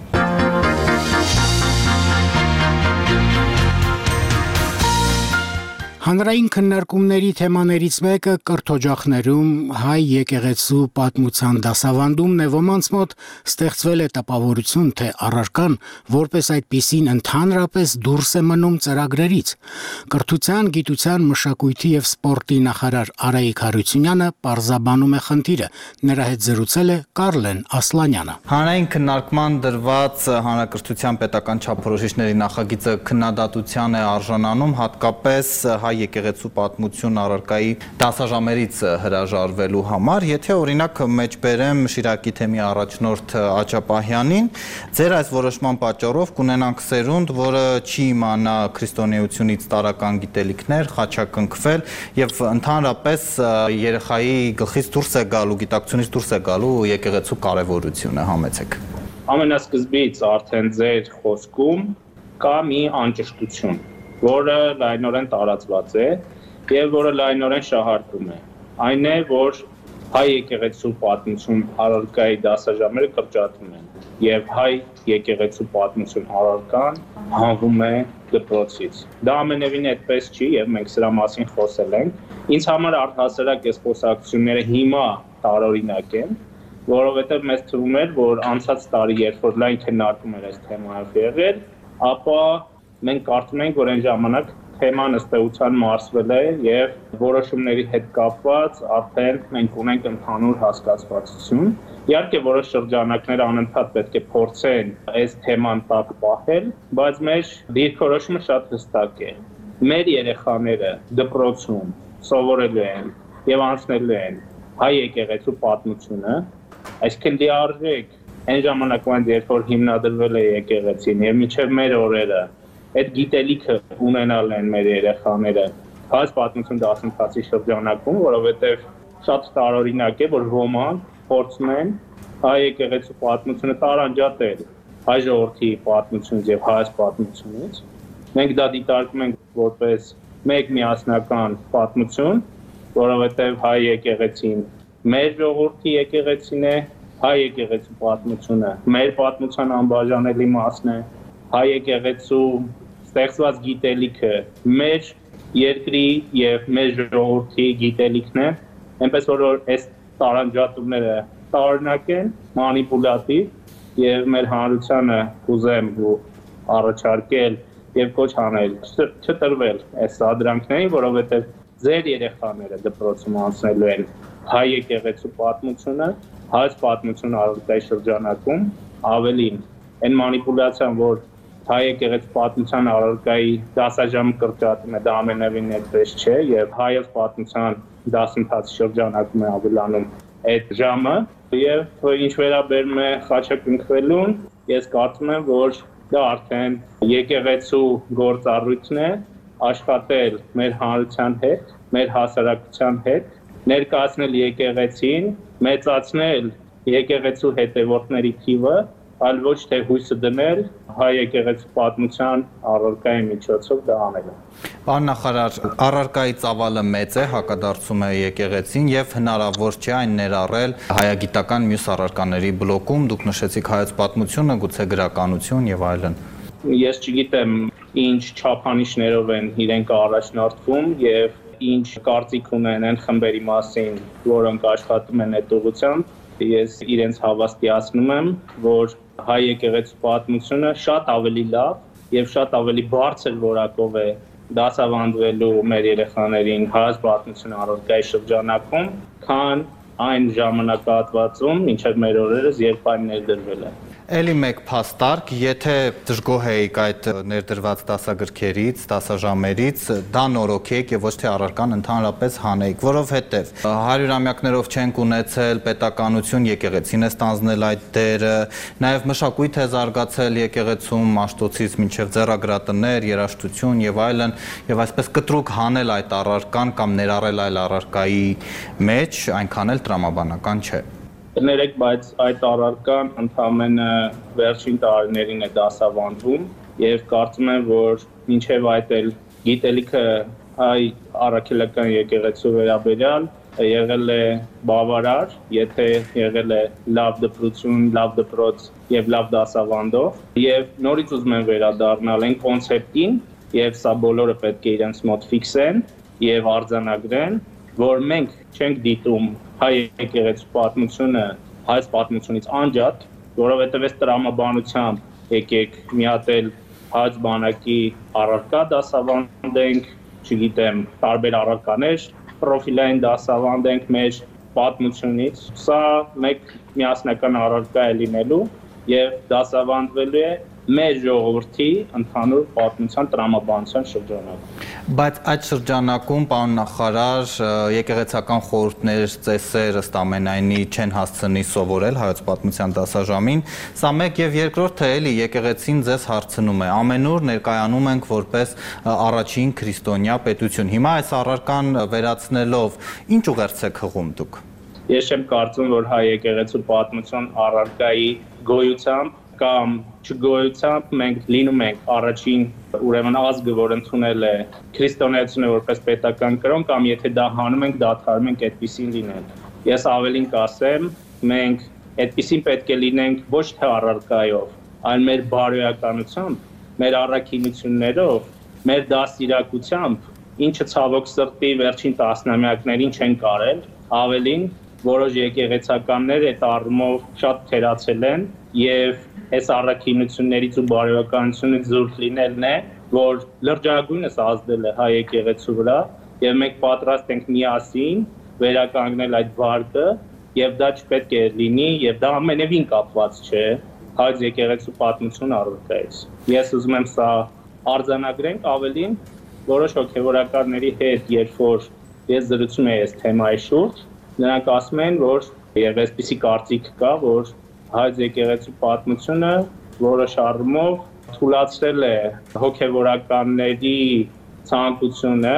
S1: Հանրային քննարկումների թեմաներից մեկը կրթօջախներում հայ եկեղեցու պատմության դասավանդումն է, ոմանց մոտ ստեղծվել է տպավորություն, թե առարկան որպես այդպիսին ընդհանրապես դուրս է մնում ծրագրերից։ Կրթության, գիտության, մշակույթի եւ սպորտի նախարար Արայիկ Հարությունյանը պարզաբանում է խնդիրը։ Նրա հետ զրուցել է Կարլեն Ասլանյանը։
S2: Հանրային քննարկման դրված հանրակրթության պետական չափորոշիչների նախագիծը քննադատության է արժանանում, հատկապես հայ եկեղեցու պատմություն առարկայի դասաժամերից հրաժարվելու համար, եթե օրինակ մեջբերեմ Շիրակի թեմի առաջնորդ Աճապահյանին, ձեր այս որոշման պատճառով կունենանք սերունդ, որը չի իմանա քրիստոնեությունից տարրական գիտելիքներ, խաչակնքվել եւ ընդհանրապես երեխայի գլխից դուրս է գալու, գիտակցությունից դուրս է գալու եկեղեցու կարեւորությունը, համեցեք։
S4: Ամենասկզբից արդեն ձեր խոսքում կա մի անճշտություն, որը լայնորեն տարածված է եւ որը լայնորեն շահարկում է։ Այն է, որ հայ եկեղեցու պատմություն առարկայի դասաժամերը կրճատվում են եւ հայ եկեղեցու պատմություն առարկան հանվում է դպրոցից։ Դա ամենևին այդպես չի եւ մենք սրա մասին խոսել ենք։ Ինձ համար առհասարակ այս խոսակցությունները հիմա տարօրինակ են, որովհետեւ մեզ թվում էր, որ անցած տարի, երբ որ լայն քննարկում էր այս թեմայով եղել, ապա մենք կարծում ենք, որ այն ժամանակ թեման ըստ էության մարսվել է եւ որոշումների հետ կապված արդեն մենք ունենք ընդհանուր հասկացվածություն։ Իհարկե որոշ շրջանակներ անընդհատ պետք է փորձեն այս թեման տակ պահել, բայց մեր դիրքորոշումը շատ հստակ է։ Մեր երեխաները դպրոցում սովորելու են եւ անցնելու են հայ եկեղեցու պատմությունը, այսինքն լիարժեք այն ժամանակվանից, երբ որ հիմնադրվել է եկեղեցին եւ մինչեւ մեր օրերը այդ գիտելիքը ունենալ են մեր երեխաները հայ պատմություն դասընթացի շրջանակում, որովհետև շատ տարօրինակ է, որ ոմանք փորձում են հայ եկեղեցու պատմությունը տարանջատել հայ ժողովրդի պատմությունից եւ հայ պատմությունից։ Մենք դա դիտարկում ենք որպես մեկ միասնական պատմություն, որովհետև հայ եկեղեցին մեր ժողովրդի եկեղեցին է, հայ եկեղեցու պատմությունը մեր պատմության անբաժանելի մասն է, հայ եկեղեցու ստեղծված գիտելիքը մեր երկրի եւ մեր ժողովրդի գիտելիքն է, այնպես որ այս տարանջատումները տարօրինակ են, մանիպուլատիվ եւ մեր հանրությանը կուզեմ առաջարկել եւ կոչ անել չտրվել այս սադրանքներին, որովհետեւ ձեր երեխաները դպրոցում անցնելու են հայ եկեղեցու պատմությունը, հայ պատմություն առարկայի շրջանակում, ավելին այն մանիպուլյացիան, որ հայ եկեղեցու պատմության առարկայի դասաժամը կրճատում է, դա ամենևին այդպես չէ եւ հայոց պատմության դասընթացի շրջանակում է ավելանում այդ ժամը եւ ինչ վերաբերում է խաչակնքվելուն, ես կարծում եմ, որ դա արդեն եկեղեցու գործառույթն է աշխատել մեր հանրության հետ, մեր հասարակության հետ, ներկայացնել եկեղեցին, մեծացնել եկեղեցու հետևորդների թիվը, այլ ոչ թե հույսը դնել հայ եկեղեցու պատմության առարկայի միջոցով դա անելը։
S2: Պարոն նախարար, առարկայի ծավալը մեծ է, հակադարձում է եկեղեցին եւ հնարավոր չէ այն ներառել հայագիտական մյուս առարկաների բլոկում, դուք նշեցիք հայոց պատմությունը, գուցե գրականություն եւ այլն։
S4: Ես չգիտեմ ինչ չափանիշներով են իրենք առաջնորդվում եւ ինչ կարծիք ունեն այն խմբերի մասին, որոնք աշխատում են այդ ուղղությամբ։ Ես իրենց հավաստիացնում եմ, որ հայ եկեղեցու պատմությունը շատ ավելի լավ եւ շատ ավելի բարձր որակով է դասավանդվելու մեր երեխաներին հայ պատմություն առարկայի շրջանակում, քան այն ժամանակահատվածում, մինչև մեր օրերս, երբ այն ներդրվել է։
S2: Էլի մեկ փաստարկ, եթե դժգոհ եք այդ ներդրված դասագրքերից, դասաժամերից, դա նորոգեք եւ ոչ թե առարկան ընդհանրապես հանեք, որովհետեւ 100-ամյակներով չենք ունեցել պետականություն, եկեղեցին է ստանձնել այդ դերը, նաեւ մշակույթ է զարգացել եկեղեցում, Մաշտոցից մինչեւ ձեռագրատներ, երաժշտություն եւ այլն, եւ այսպես կտրուկ հանել այդ առարկան կամ ներառել այլ առարկայի մեջ, այնքան էլ տրամաբանական չէ։
S4: Ներեք, բայց այդ առարկան ընդամենը վերջին տարիներին է դասավանդվում եւ կարծում եմ, որ մինչեւ այդ էլ գիտելիքը հայ առաքելական եկեղեցու վերաբերյալ եղել է բավարար, եթե եղել է լավ դպրություն, լավ դպրոց եւ լավ դասավանդող եւ նորից ուզում եմ վերադառնալ այն կոնցեպտին եւ սա բոլորը պետք է իրենց մոտ ֆիքսեն եւ արձանագրեն, որ մենք չենք դիտում հայ եկեղեցու պատմությունը հայ պատմությունից անջատ, որովհետև այս տրամաբանությամբ եկեք միատել հայ բանակի առարկա դասավանդենք, չգիտեմ, տարբեր առարկաներ, պրոֆիլային դասավանդենք մեր պատմությունից, սա մեկ միասնական առարկա է լինելու եւ դասավանդվելու է մեր ժողովրդի ընդհանուր պատմության տրամաբանության շրջանակում։
S2: Բայց այդ շրջանակում, պարոն նախարար, եկեղեցական խորհուրդներ, ծեսեր ըստ ամենայնի չեն հասցնի սովորել հայոց պատմության դասաժամին։ Սա մեկ եւ երկրորդը էլի եկեղեցին ձեզ հարցնում է։ Ամենուր ներկայանում ենք որպես առաջին քրիստոնյա պետություն։ Հիմա այս առարկան վերացնելով ինչ ուղերձ եք հղում դուք։
S4: Ես չեմ կարծում, որ հայ եկեղեցու պատմություն առարկայի գոյությամբ կամ չգոյությամբ մենք լինում ենք առաջին ուրեմն ազգը, որ ընդունել է քրիստոնեությունը որպես պետական կրոն, կամ եթե դա հանում ենք, դադարում ենք այդպեսին լինել։ Ես ավելին կասեմ, մենք այդպեսին պետք է լինենք ոչ թե առարկայով, այլ մեր բարոյականությամբ, մեր առաքինություններով, մեր դաստիարակությամբ, ինչը ցավոք սրտի վերջին տասնամյակներին չեն կարել, ավելին որոշ եկեղեցականներ այդ առումով շատ թերացել են եւ այս առաքինություններից ու բարոյականությունից զուրկ լինելն է, որ լրջագույնս ազդել է հայ եկեղեցու վրա եւ մենք պատրաստ ենք միասին վերականգնել այդ վարկը եւ դա չպետք է լինի եւ դա ամենևին կապված չէ հայ եկեղեցու պատմություն առարկայից։ Ես ուզում եմ սա արձանագրենք ավելին որոշ հոգեվորականների հետ, երբ որ ես զրուցում եմ այս թեմայի շուրջ, նրանք ասում են, որ եւ այսպիսի կարծիք կա, որ հայ եկեղեցու պատմությունը որոշ առումով թույլատրել է հոգեվորականների ցանկությունը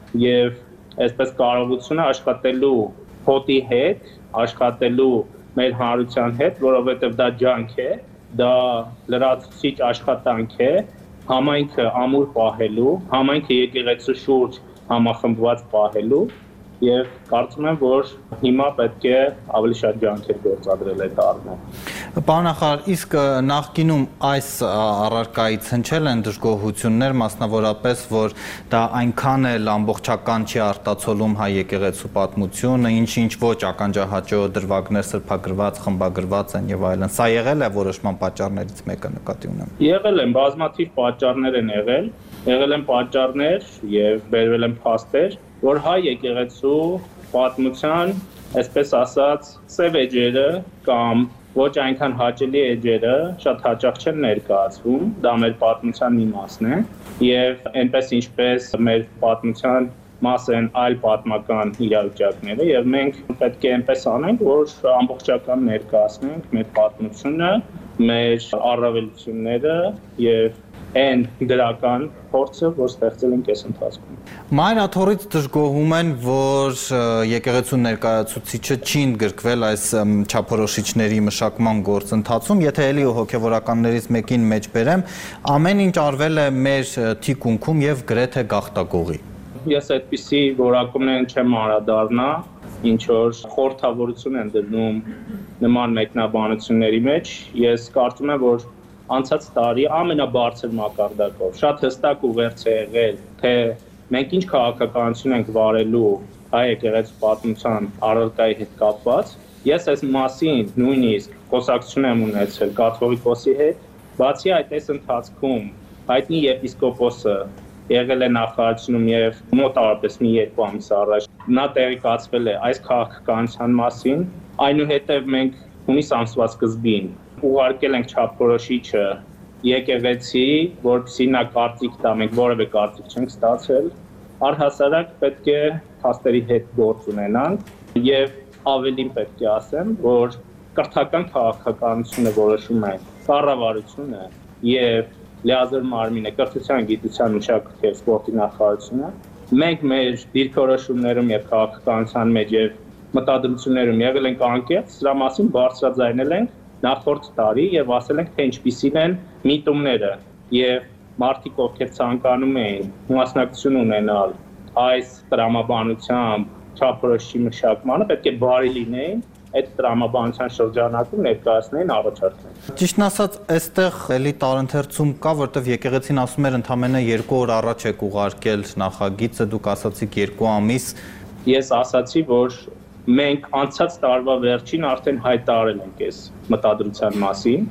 S4: եւ այսպես կարողությունը աշխատելու հոտի հետ, աշխատելու մեր հանրության հետ, որովհետեւ դա ջանք է, դա լրացուցիչ աշխատանք է, համայնքը ամուր պահելու, համայնքը եկեղեցու շուրջ համախմբված պահելու եւ կարծում եմ, որ հիմա պետք է ավելի շատ ջանքեր գործադրել այդ առումով։
S2: Պարոն նախարար, իսկ նախկինում այս առարկայից հնչել են դժգոհություններ, մասնավորապես, որ դա այնքան էլ ամբողջական չի արտացոլում հայ եկեղեցու պատմությունը, ինչ ոչ ականջահաճո դրվագներ սրբագրված, խմբագրված են եւ այլն։ Սա եղել է որոշման պատճառներից մեկը, նկատի ունեմ։
S4: Եղել են բազմաթիվ պատճառներ են եղել են պատճառներ եւ բերվել են փաստեր, որ հայ եկեղեցու պատմության, այսպես ասած, սև էջերը կամ ոչ այնքան հաճելի էջերը շատ հաճախ չեն ներկայացվում, դա մեր պատմության մի մասն է, եւ այնպես ինչպես մեր պատմության մաս են այլ պատմական իրավիճակները, եւ մենք պետք է այնպես անենք, որ ամբողջական ներկայացնենք մեր պատմությունը, մեր առավելությունները եւ այն դրական փորձը, որ ստեղծել ենք այս ընթացքում։
S2: Մայր աթոռից դժգոհում են, որ եկեղեցու ներկայացուցիչը չի ընդգրկվել այս չափորոշիչների մշակման գործընթացում, եթե էլի հոգևորականներից մեկին մեջ բերեմ, ամեն ինչ արվել է մեր թիկունքում եւ գրեթե գաղտագողի։
S4: Ես այդպիսի որակումներին չեմ անդրադառնա, ինչ որ խորհրդավորություն են դնում նման մեկնաբանությունների մեջ, ես կարծում եմ, որ անցած տարի ամենաբարձր մակարդակով շատ հստակ ուղերձ է եղել, թե մենք ինչ քաղաքականություն ենք վարելու հայ եկեղեցու պատմության առարկայի հետ կապված։ Ես այս մասին նույնիսկ խոսակցություն եմ ունեցել կաթողիկոսի հետ, բացի այդ ընթացքում հայտնի եպիսկոպոսը եղել է նախարարությունում եւ մոտավորապես մի 2 ամիս առաջ նա տեղեկացվել է այս քաղաքականության մասին, այնուհետեւ մենք հունիս ամսվա սկզբին ուղարկել ենք չափորոշիչը եկեղեցի, որպեսզի նա կարծիք տա, մենք որևէ կարծիք չենք ստացել, առհասարակ պետք է փաստերի հետ գործ ունենանք եւ ավելին պետք է ասեմ, որ կրթական քաղաքականությունը որոշում է կառավարությունը եւ լիազոր մարմինը կրթության, գիտության, մշակույթի եւ սպորտի նախարարությունը, մենք մեր դիրքորոշումներում եւ քաղաքականության մեջ եւ մտադրություններում եղել ենք անկեղծ, սրա մասին բարձրաձայնել ենք նախորդ տարի եւ ասել ենք, թե ինչպիսին են միտումները եւ մարդիկ, ովքեր ցանկանում էին մասնակցություն ունենալ այս տրամաբանությամբ չափորոշիչի մշակմանը, պետք է բարի լինեին այդ տրամաբանության շրջանակում ներկայացնեին առաջարկներ։
S2: Ճիշտն ասած, այստեղ էլի տարընթերցում կա, որտեղ եկեղեցին ասում էր ընդամենը 2 օր առաջ եք ուղարկել նախագիծը, դուք ասացիք 2 ամիս։
S4: Ես ասացի, որ մենք անցած տարվա վերջին արդեն հայտարարել ենք այս մտադրության մասին։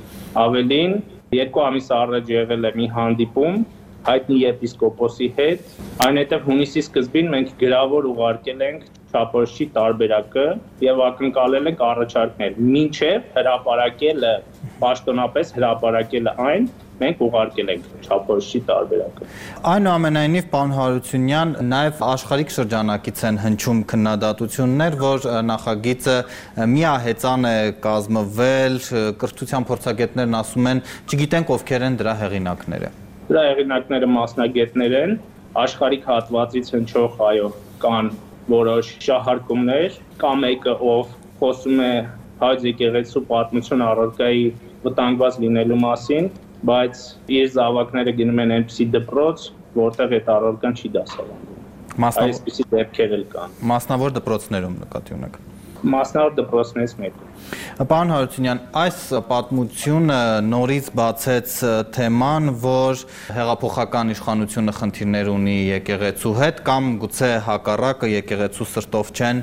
S4: Ավելին 2 ամիս առաջ եղել է մի հանդիպում հայտնի եպիսկոպոսի հետ, այնուհետև հունիսի սկզբին մենք գրավոր ուղարկել ենք չափորոշիչի տարբերակը եւ ակնկալել ենք առաջարկներ։ Մինչեւ հրապարակելը, պաշտոնապես հրապարակելը այն մենք ուղարկել ենք չափորոշիչի տարբերակը։
S2: Այնուամենայնիվ, պարոն Հարությունյան, նաև աշխարհիկ շրջանակից են հնչում քննադատություններ, որ նախագիծը միահեծան է կազմվել, կրթության փորձագետներն ասում են, չգիտենք ովքեր են դրա հեղինակները։
S4: Դրա հեղինակները մասնագետներ են, աշխարհիկ հատվածից հնչող այո կան որոշ շահարկումներ, կա մեկը ով խոսում է հայ եկեղեցու պատմություն առարկայի վտանգված լինելու մասին, բայց իր զավակները գնում են այնպիսի դպրոց, որտեղ այդ առարկան չի դասավանդվում։ Այսպիսի դեպքեր էլ կան։
S2: Մասնավոր դպրոցներում նկատի ունեք։
S4: Մասնավոր դպրոցներից մեկում։
S2: Պարոն Հարությունյան, այս պատմությունը նորից բացեց թեման, որ հեղափոխական իշխանությունը խնդիրներ ունի եկեղեցու հետ կամ գուցե հակառակը եկեղեցու սրտով չեն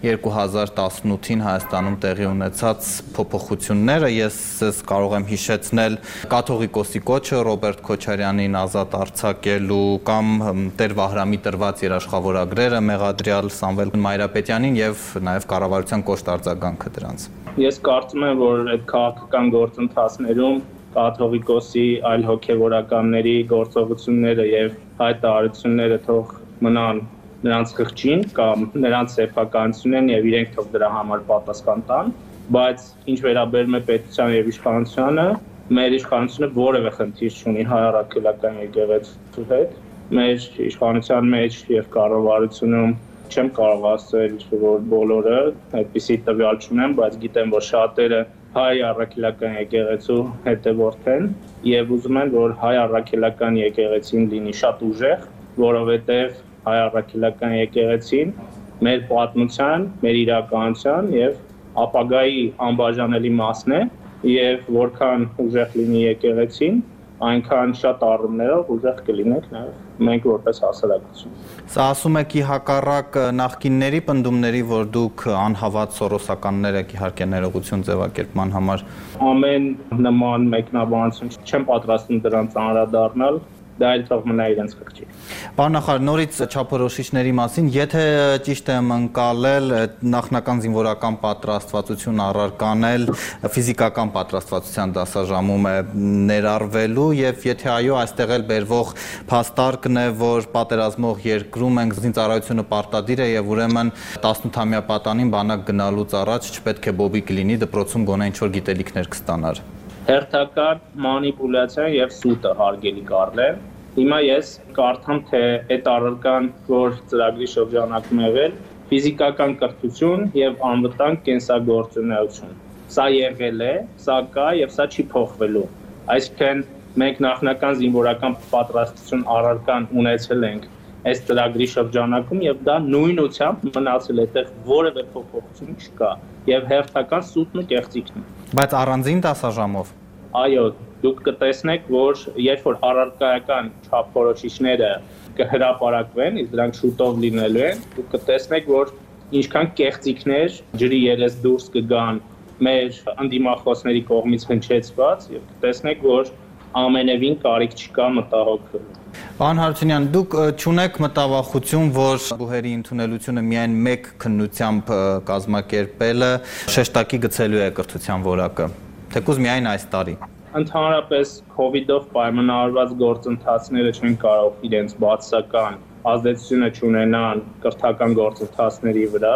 S2: 2018-ին Հայաստանում տեղի ունեցած փոփոխությունները։ Ես կարող եմ հիշեցնել կաթողիկոսի կոչը Ռոբերտ Քոչարյանին ազատ արձակելու կամ Տեր Վահրամի տրված երաշխավորագրերը մեղադրյալ Սամվել Մայրապետյանին եւ նաեւ կառավարության կոշտ արձագանքը դրանց։
S4: Ես կարծում եմ, որ այդ քաղաքական գործընթացներում կաթողիկոսի այլ հոգևորականների գործողությունները եւ հայտարարությունները թող մնան նրանց խղճին կամ նրանց սեփականությունն եւ իրենք թող դրա համար պատասխան տան, բայց ինչ վերաբերում է պետության եւ իշխանությանը, մեր իշխանությունը որևէ խնդիր չունի հայ առաքելական եկեղեցու հետ, մեր իշխանության մեջ եւ կառավարությունում չեմ կարող ասել, որ բոլորը այդպիսի տվյալ չունեմ, բայց գիտեմ, որ շատերը հայ առաքելական եկեղեցու հետևորդ են եւ ուզում են, որ հայ առաքելական եկեղեցին լինի շատ ուժեղ, որովհետեւ հայ առաքելական եկեղեցին մեր պատմության, մեր իրականության եւ ապագայի անբաժանելի մասն է եւ որքան ուժեղ լինի եկեղեցին, այնքան շատ առումներով ուժեղ կլինենք նաեւ մենք որպես հասարակություն։
S2: Սա ասում եք ի հակառակ նախկինների պնդումների, որ դուք անհավատ սորոսականներ եք իհարկե ներողություն ձևակերպման համար։
S4: Ամեն նման մեկնաբանություն չեմ պատրաստվում դրանց անդրադառնալ, դա էլ թող մնա իրենց խղճի։
S2: Պարոն նախարար, նորից չափորոշիչների մասին, եթե ճիշտ եմ ընկալել, նախնական զինվորական պատրաստվածություն առարկանել ֆիզիկական պատրաստվածության դասաժամում է ներառվելու եւ եթե այո, այստեղ էլ բերվող փաստարկն է, որ պատերազմող երկրում ենք զինծառայությունը պարտադիր է եւ ուրեմն 18-ամյա պատանին բանակ գնալուց առաջ չպետք է բոբիկ լինի, դպրոցում գոնե ինչ-որ գիտելիքներ կստանար։
S4: Հերթական մանիպուլյացիա եւ սուտը հարգելի Կարլեն։ Հիմա ես կարդամ, թե այդ առարկան, որ ծրագրի շրջանակում եղել, ֆիզիկական կրթություն եւ անվտանգ կենսագործունեություն։ Սա եղել է, սա կա եւ սա չի փոխվելու։ Այսինքն մենք նախնական զինվորական պատրաստություն առարկան ունեցել ենք այս ծրագրի շրջանակում եւ դա նույնությամբ մնացել է, այդտեղ որևէ փոփոխություն չկա եւ հերթական սուտն ու կեղծիքն է։
S2: Բայց առանձին դասաժամով։
S4: Այո, դուք կտեսնեք, որ երբ որ առարկայական չափորոշիչները կհրապարակվեն, իսկ դրանք շուտով լինելու են, դուք կտեսնեք, որ ինչքան կեղծիքներ ջրի երես դուրս կգան մեր անդիմախոսների կողմից հնչեցված եւ կտեսնեք, որ ամենևին կարիք չկա մտահոգվելու։
S2: Պարոն Հարությունյան, դուք չունեք մտավախություն, որ բուհերի ընդունելությունը միայն մեկ քննությամբ կազմակերպելը շեշտակի գցելու է կրթության որակը, թեկուզ միայն այս տարի։
S4: Ընդհանրապես COVID-ով պայմանավորված գործընթացները չեն կարող իրենց բացասական ազդեցությունը չունենան կրթական գործընթացների վրա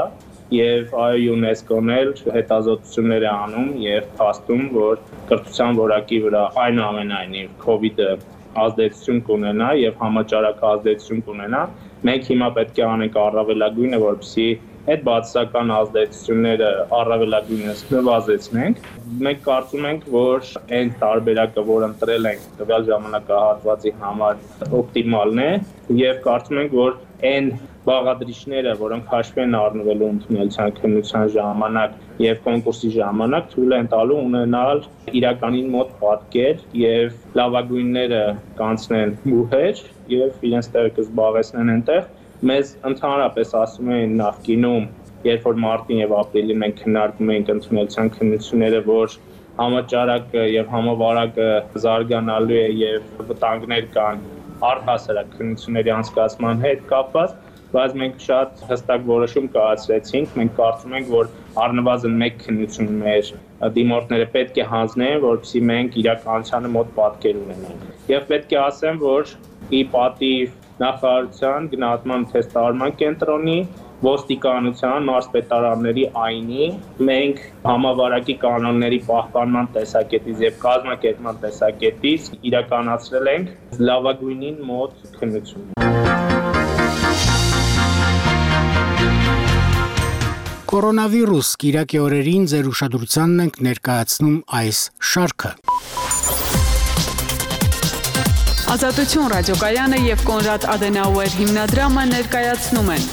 S4: եւ ՅՈՒՆԵՍԿՕ-ն էլ հետազոտություններ է անում եւ փաստում, որ կրթության որակի վրա այնուամենայնիվ COVID-ը ազդեցություն կունենա եւ համաճարակ ազդեցություն կունենա։ Մենք հիմա պետք է անենք առավելագույնը, որպեսզի այդ բացասական ազդեցությունները առավելագույնս նվազեցնենք։ Մենք կարծում ենք, որ այն տարբերակը, որ ընտրել ենք տվյալ ժամանակահատվածի համար, օպտիմալն է եւ կարծում ենք, որ այն բաղադրիչները, որոնք հաշվի են առնվելու ընդունելության քննության ժամանակ եւ կոնկուրսի ժամանակ, թույլ են տալու ունենալ իրականին մոտ պատկեր եւ լավագույնները կանցնեն բուհեր եւ իրենց տեղը կզբաղեցնեն այնտեղ։ Մեզ ընդհանրապես ասում էին նախկինում, երբ որ մարտին եւ ապրիլին մենք քննարկում էինք ընդունելության քննությունները, որ համաճարակը եւ համավարակը զարգանալու է եւ վտանգներ կան առհասարակ քննությունների անցկացման հետ կապված, բայց մենք շատ հստակ որոշում կայացրեցինք։ Մենք կարծում ենք, որ առնվազն մեկ քննություն մեր դիմորդները պետք է հանձնեն, որպեսզի մենք իրականությանը մոտ պատկեր ունենանք։ Եվ պետք է ասեմ, որ ի պատիվ նախարարության գնահատման թեստարարման կենտրոնի, ոստիկանության, մարզպետարանների այնի մենք համավարակի կանոնների պահպանման տեսակետից եւ կազմակերպման տեսակետից իրականացրել ենք լավագույնին մոտ քննություն։
S1: Կորոնավիրուս կիրակի օրերին ձեր ուշադրությանն ենք ներկայացնում այս շարքը։
S5: Ազատություն ռադիոկայանը եւ Կոնրադ Ադենաուեր հիմնադրամը ներկայացնում են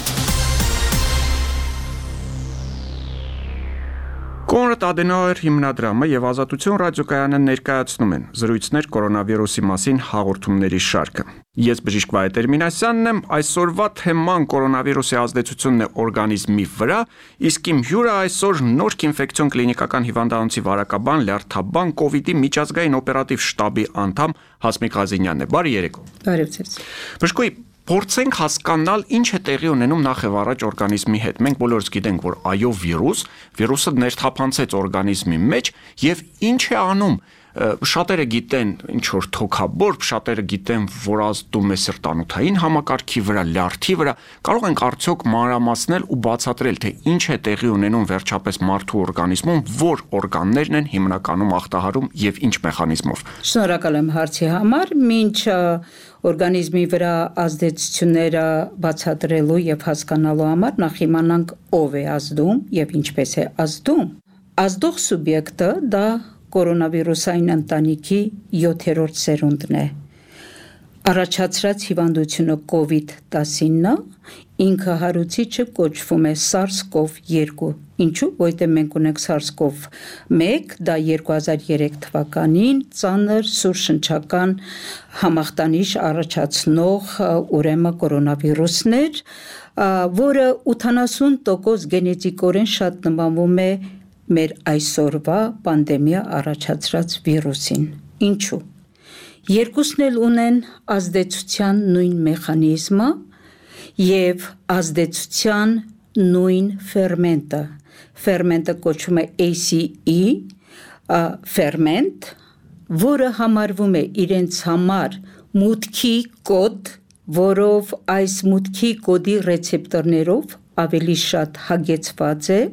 S6: Կոնրադ Ադենաուեր հիմնադրամը եւ Ազատություն ռադիոկայանը ներկայացնում են զրույցներ կորոնավիրուսի մասին հաղորդումների շարքը։ Ես բժիշկ Վահե Մինասյանն եմ, այսօրվա թեման կորոնավիրուսի ազդեցությունն է օրգանիզմի վրա, իսկ իմ հյուրը այսօր Նորք ինֆեկցիոն կլինիկական հիվանդանոցի վարակաբան լյարդաբան կոവിഡ്ի միջազգային օպերատիվ շտաբի անդամ Հասմիկ Ղազինյանն է։ Բարի երեկո։
S7: Բարև ձեզ։
S6: Բժշկուհի, փորձենք հասկանալ ինչ է տեղի ունենում նախ եւ առաջ օրգանիզմի հետ։ Մենք բոլորս գիտենք, որ այո վիրուսը ներթափանցեց օրգանիզմի մեջ եւ ինչ է անում։ Շատերը գիտեն ինչ որ թոքաբոր, շատերը գիտեն, որ ազդում է սրտանոթային համակարգի վրա, լյարդի վրա։ Կարող ենք արդյոք մանրամասնել ու բացատրել, թե ինչ է տեղի ունենում վերջապես մարդու օրգանիզմում, որ օրգաններն են հիմնականում ախտահարում եւ ինչ մեխանիզմով։
S7: Շնորհակալ եմ հարցի համար։ Մինչ օրգանիզմի վրա ազդեցությունները բացատրելու եւ հասկանալու համար նախ իմանանք ով է ազդում եւ ինչպես է ազդում։ Ազդող սուբյեկտը դա կորոնավիրուսային ընտանիքի 7-րդ սերունդն է։ Առաջացրած հիվանդությունը COVID-19 ինքը հարուցիչը կոչվում է SARS-CoV-2։ Ինչու՞, որտեղ մենք ունենք SARS-CoV-1, դա 2003 թվականին ծանր սուրշնչական համախտանիշ առաջացնող ուրեմն կորոնավիրուսն էր, որը 80% գենետիկորեն շատ նմանվում է մեր այսօրվա պանդեմիա առաջացրած վիրուսին։ Ինչու՞։ Երկուսն էլ ունեն ազդեցության նույն մեխանիզմը եւ ազդեցության նույն ֆերմենտը։ Ֆերմենտը կոչվում է ACE, ֆերմենտ, որը համարվում է իրենց համար մուտքի կոդ, որով այս մուտքի կոդի ռեցեպտորներով ավելի շատ հագեցված է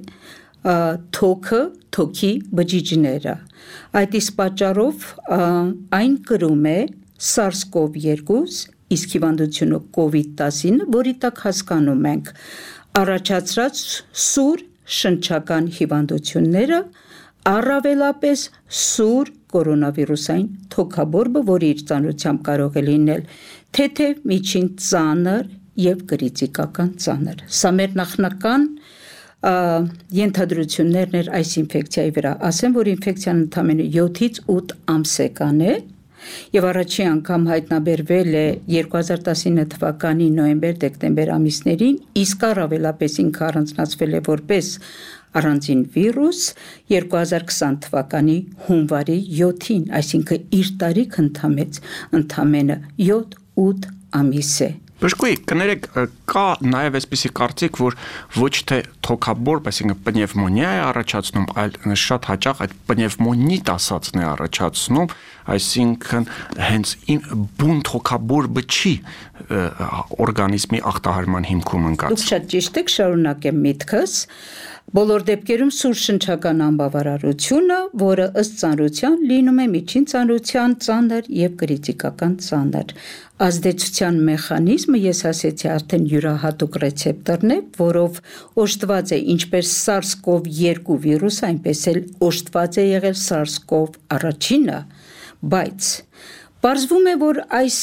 S7: թոքի բջիջները։ Այդ իսկ պատճառով այն կրում է SARS-CoV-2, իսկ հիվանդությունը COVID-19, որի տակ հասկանում ենք առաջացրած սուր շնչական հիվանդությունները, առավելապես սուր կորոնավիրուսային թոքաբորբը, որի իր ծանրությամբ կարող է լինել թեթև, միջին ծանր եւ կրիտիկական ծանր։ Սա մեր նախնական ենթադրություններն էր այս ինֆեկցիայի վրա։ Ասեմ, որ ինֆեկցիան ընդամենը 7-ից 8 ամսեկան է եւ առաջին անգամ հայտնաբերվել է 2019 թվականի նոյեմբեր-դեկտեմբեր ամիսներին, իսկ առավելապես ինքը առանձնացվել է որպես առանձին վիրուս 2020 թվականի հունվարի 7-ին, այսինքն իր տարիք ընդամենը 7-8 ամիս է։
S6: Բժշկուհի, կներեք, կա նաև այսպիսի կարծիք, որ ոչ թե թոքաբորբ, այսինքն պնևմոնիա է առաջացնում, այլ շատ հաճախ այդ պնևմոնիտ ասածն է առաջացնում, այսինքն հենց բուն թոքաբորբը չի օրգանիզմի ախտահարման հիմքում ընկած։
S7: Դուք շատ ճիշտ եք, շարունակեմ միտքս։ Բոլոր դեպքերում սուր շնչական անբավարարությունը, որը ըստ ծանրության լինում է միջին ծանրության ծանր եւ կրիտիկական ծանր։ Ազդեցության մեխանիզմը, ես ասեցի, արդեն յուրահատուկ ռեցեպտորն է, որով օժտված է ինչպես SARS-CoV-2 վիրուսը, այնպես էլ օժտված է եղել SARS-CoV առաջինը, բայց պարզվում է, որ այս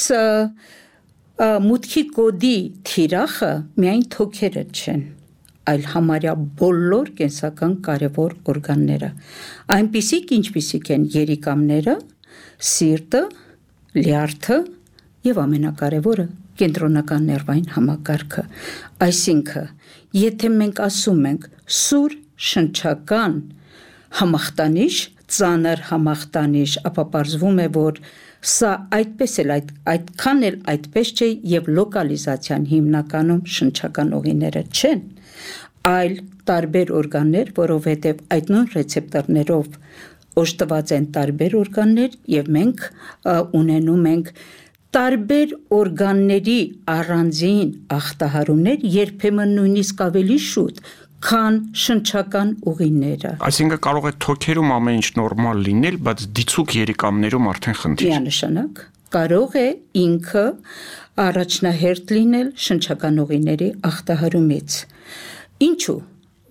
S7: մուտքի կոդի թիրախը միայն թոքերը չեն, այլ համարյա բոլոր կենսական կարևոր օրգանները, այնպիսիք, ինչպիսիք են երիկամները, սիրտը, լյարդը եւ ամենակարևորը կենտրոնական ներվային համակարգը։ Այսինքն, եթե մենք ասում ենք սուր շնչական համախտանիշ, ծանր համախտանիշ, ապա պարզվում է, որ սա այդպես էլ այդքան էլ այդպես չէ եւ լոկալիզացիան հիմնականում շնչական ուղիները չեն, այլ տարբեր օրգաններ, որովհետեւ այդ նույն ռեցեպտորներով օժտված են տարբեր օրգաններ եւ մենք ունենում ենք տարբեր օրգանների առանձին ախտահարումներ, երբեմն նույնիսկ ավելի շուտ, քան շնչական ուղիները։
S6: Այսինքն կարող է թոքերում ամեն ինչ նորմալ լինել, բայց դիցուկ երիկամներում արդեն խնդիր։
S7: Միանշանակ կարող է ինքը առաջնահերթ լինել շնչական ուղիների ախտահարումից։ Ինչու՞։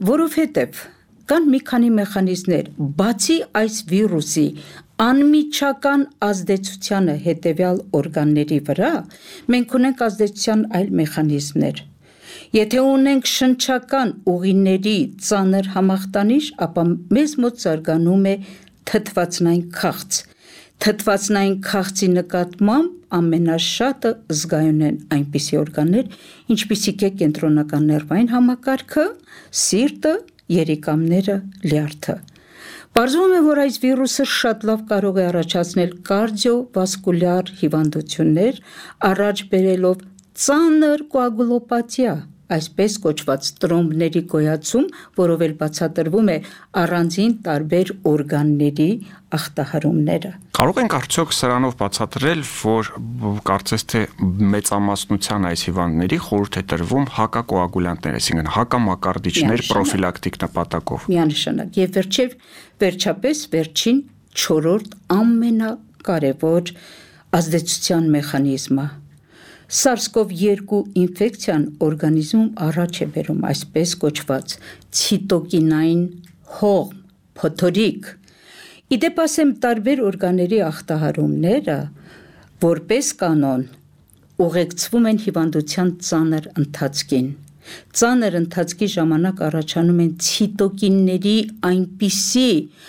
S7: որովհետև կան մի քանի մեխանիզմներ, բացի այս վիրուսի անմիջական ազդեցությանը հետևյալ օրգանների վրա, մենք ունենք ազդեցության այլ մեխանիզմներ։ Եթե ունենք շնչական ուղիների ծանր համախտանիշ, ապա մեզ մոտ զարգանում է թթվածնային քաղց։ Թթվածնային քաղցի նկատմամբ ամենաշատը զգայուն են այնպիսի օրգաններ, ինչպիսիք է կենտրոնական ներվային համակարգը, սիրտը, երիկամները, լյարդը։ Պարզվում է, որ այս վիրուսը շատ լավ կարող է առաջացնել կարդիովասկուլյար հիվանդություններ, առաջ բերելով ծանր կոագուլոպաթիա, այսպես կոչված տրոմբների գոյացում, որով էլ բացատրվում է առանձին տարբեր օրգանների ախտահարումները։
S6: Կարող ենք արդյոք սրանով բացատրել, որ կարծես թե մեծամասնության այս հիվանդների խորհուրդ է տրվում հակակոագուլյանտներ, այսինքն հակամակարդիչներ պրոֆիլակտիկ նպատակով։
S7: Միանշանակ եւ վերջապես վերջին 4-րդ ամենակարևոր ազդեցության մեխանիզմը SARS-CoV-2 ինֆեկցիան օրգանիզմում առաջ է բերում այսպես կոչված ցիտոկինային հող, փոթորիկ։ Իդեպ ասեմ, տարբեր օրգանների ախտահարումները որպես կանոն ուղեկցվում են հիվանդության ծանր ընթացքին։ Ծանր ընթացքի ժամանակ առաջանում են ցիտոկինների այնպիսի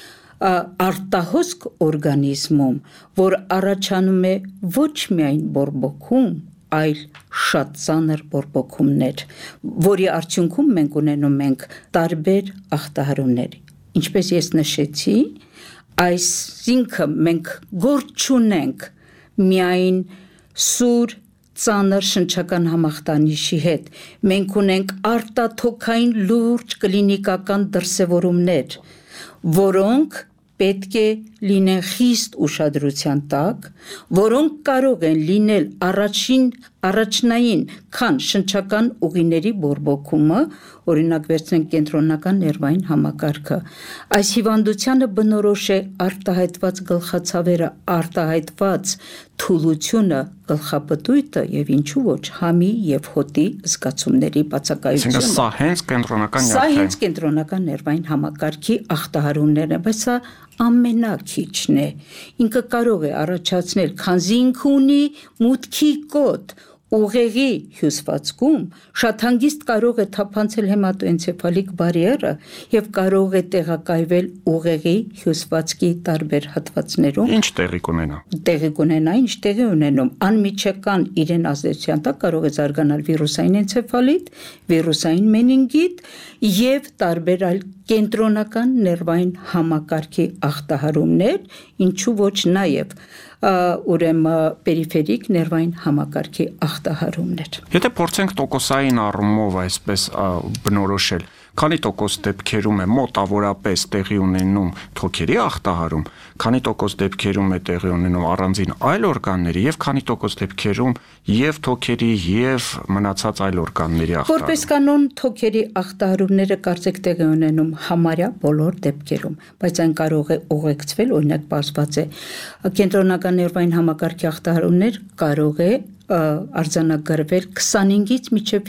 S7: արտահոսք օրգանիզմում, որ առաջանում է ոչ միայն բորբոքում, այլ շատ ծանր բորբոքումներ, որի արդյունքում մենք ունենում ենք տարբեր ախտահարումներ։ Ինչպես ես նշեցի, այսինքն մենք գործ չունենք միայն սուր ծանր շնչական համախտանիշի հետ, մենք ունենք արտաթոքային լուրջ կլինիկական դրսևորումներ, որոնք պետք է լինեն խիստ ուշադրության տակ, որոնք կարող են լինել առաջնային քան շնչական ուղիների բորբոքումը, օրինակ վերցնենք կենտրոնական ներվային համակարգը։ Այս հիվանդությանը բնորոշ է արտահայտված գլխացավերը, արտահայտված թուլությունը, գլխապտույտը եւ ինչու ոչ համի եւ հոտի զգացումների բացակայությունը։
S6: Սա հենց կենտրոնական
S7: Սա հենց կենտրոնական ներվային համակարգի ախտահարումներն է, բայց սա ամենաքիչն է։ Ինքը կարող է առաջացնել, քանզի ինքը ունի մուտքի կոդ, ուղեղի հյուսվածքում, շատ հանգիստ կարող է թափանցել հեմատոենցեֆալիկ բարիերը եւ կարող է տեղակայվել ուղեղի հյուսվածքի տարբեր հատվածներում։
S6: Ինչ տեղի կունենա։
S7: Տեղի կունենա, ինչ տեղի ունենում, անմիջական իրեն ազդեցության տակ կարող է զարգանալ վիրուսային էնցեֆալիտ, վիրուսային մենինգիտ եւ տարբեր այլ կենտրոնական ներվային համակարգի ախտահարումներ, ինչու ոչ նաեւ ուրեմն պերիֆերիկ ներվային համակարգի ախտահարումներ։
S6: Եթե փորձենք տոկոսային առումով այսպես բնորոշել, քանի տոկոս դեպքերում է մոտավորապես տեղի ունենում թոքերի ախտահարում, քանի տոկոս դեպքերում է տեղի ունենում առանձին այլ օրգանների եւ քանի տոկոս դեպքերում եւ թոքերի եւ մնացած այլ օրգանների ախտահարում։
S7: Որպես կանոն թոքերի ախտահարումները կարծեք տեղի ունենում համարյա բոլոր դեպքերում, բայց այն կարող է ուղեկցվել, օրինակ բացված է կենտրոնական ներվային համակարգի ախտահարումներ կարող է արձանագրվել 25-ից մինչև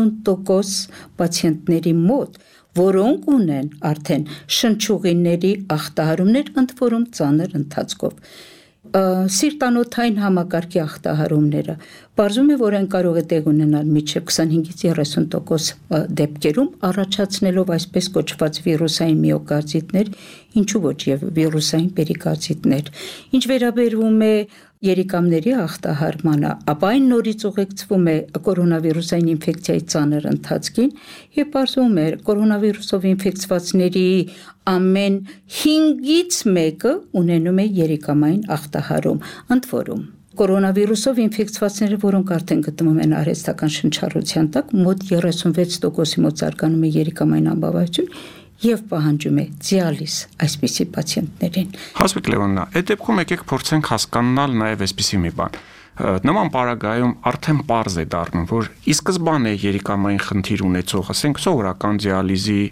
S7: 50% պացիենտների մոտ, որոնք ունեն արդեն շնչուղիների ախտահարումներ, ընդ որում ծանր ընթացքով։ Սիրտանոթային համակարգի ախտահարումները պարզվում է, որ այն կարող է տեղ ունենալ մինչև 25-ից 30% դեպքերում, առաջացնելով այսպես կոչված վիրուսային միոկարդիտներ, ինչու ոչ եւ վիրուսային պերիկարդիտներ։ Ինչ վերաբերում է երիկամների ախտահարմանը, ապա այն նորից ուղեկցվում է կորոնավիրուսային ինֆեկցիայի ծանր ընթացքին եւ պարզվում է կորոնավիրուսով ինֆեկցվածների ամեն 5-ից 1-ը ունենում է երիկամային ախտահարում, ընդ որում կորոնավիրուսով ինֆեկցվածները, որոնք արդեն գտնվում են արհեստական շնչառության տակ, մոտ 36%-ի մոտ զարգանում է երիկամային անբավարարություն եւ պահանջում է դիալիզ այսպիսի պացիենտներին։
S6: Հասմիկ Լևոննա, այդ դեպքում եկեք փորձենք հասկանալ նաեւ այսպիսի մի բան։ Նման պարագայում արդեն պարզ է դառնում, որ ի սկզբանե երիկամային խնդիր ունեցող, ասենք սովորական դիալիզի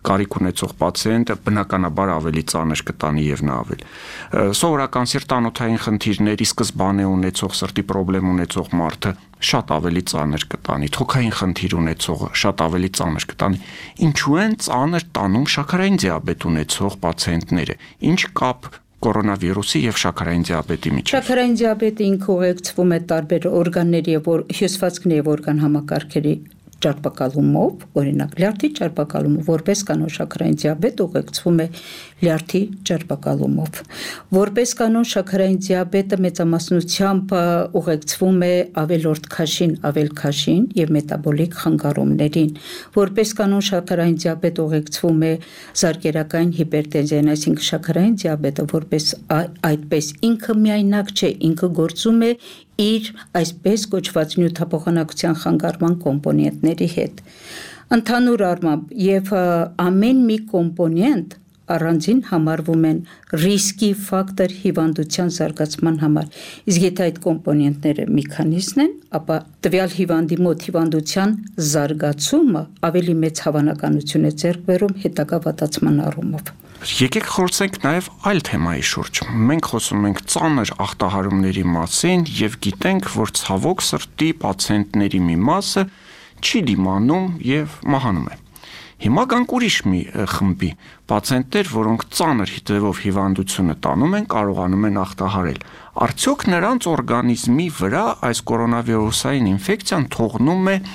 S6: կարիք ունեցող պացիենտը բնականաբար ավելի ծանր կտանի եւ նա ավելի։ Սովորական սիրտանոթային խնդիրներ, ի սկզբանե ունեցող սրտի խնդրեմ ունեցող մարդը շատ ավելի ծանր կտանի, թոքային խնդիր ունեցողը շատ ավելի ծանր կտանի։ Ինչու են ծանր տանում շաքարային դիաբետ ունեցող պացիենտները։ Ինչ կապ կորոնավիրուսի եւ շաքարային դիաբետի միջեւ։
S7: Շաքարային դիաբետը ինքը ուղեկցվում է տարբեր օրգանների եւ հյուսվածքների եւ օրգան համակարգերի ճարպակալումով, օրինակ լյարդի ճարպակալումով, որպես կանոն շաքարային դիաբետ ուղեկցվում է լյարդի ճարպակալումով։ Որպես կանոն շաքարային դիաբետը մեծամասնությամբ ուղեկցվում է ավելորդ քաշին, ավելքաշին եւ մետաբոլիկ խանգարումներին։ Որպես կանոն շաքարային դիաբետ ուղեկցվում է զարկերակային հիպերտենզիան, այսինքն շաքարային դիաբետը որպես այդպես ինքը միայնակ չէ, ինքը գործում է իր այսպես կոչված նյութափոխանակության խանգարման կոմպոնենտների հետ։ Ընդհանուր առմամբ եւ ամեն մի կոմպոնենտ առանձին համարվում են ռիսկի ֆակտոր հիվանդության զարգացման համար։ Իսկ եթե այդ կոմպոնենտները մի քանիսն են, ապա տվյալ հիվանդի մոտ հիվանդության զարգացումը ավելի մեծ հավանականություն է ձեռք բերում հետագա վատացման առումով։
S6: Եկեք խոսենք նաև այլ թեմայի շուրջ։ Մենք խոսում ենք ծանր ախտահարումների մասին եւ գիտենք, որ ցավոք սրտի պացիենտների մի մասը չի դիմանում եւ մահանում է։ Հիմա կան ուրիշ մի խմբի պացիենտներ, որոնք ծանր հիվանդով հիվանդությունը տանում են, կարողանում են ախտահարել։ Արդյոք նրանց օրգանիզմի վրա այս կորոնավիրուսային ինֆեկցիան թողնում է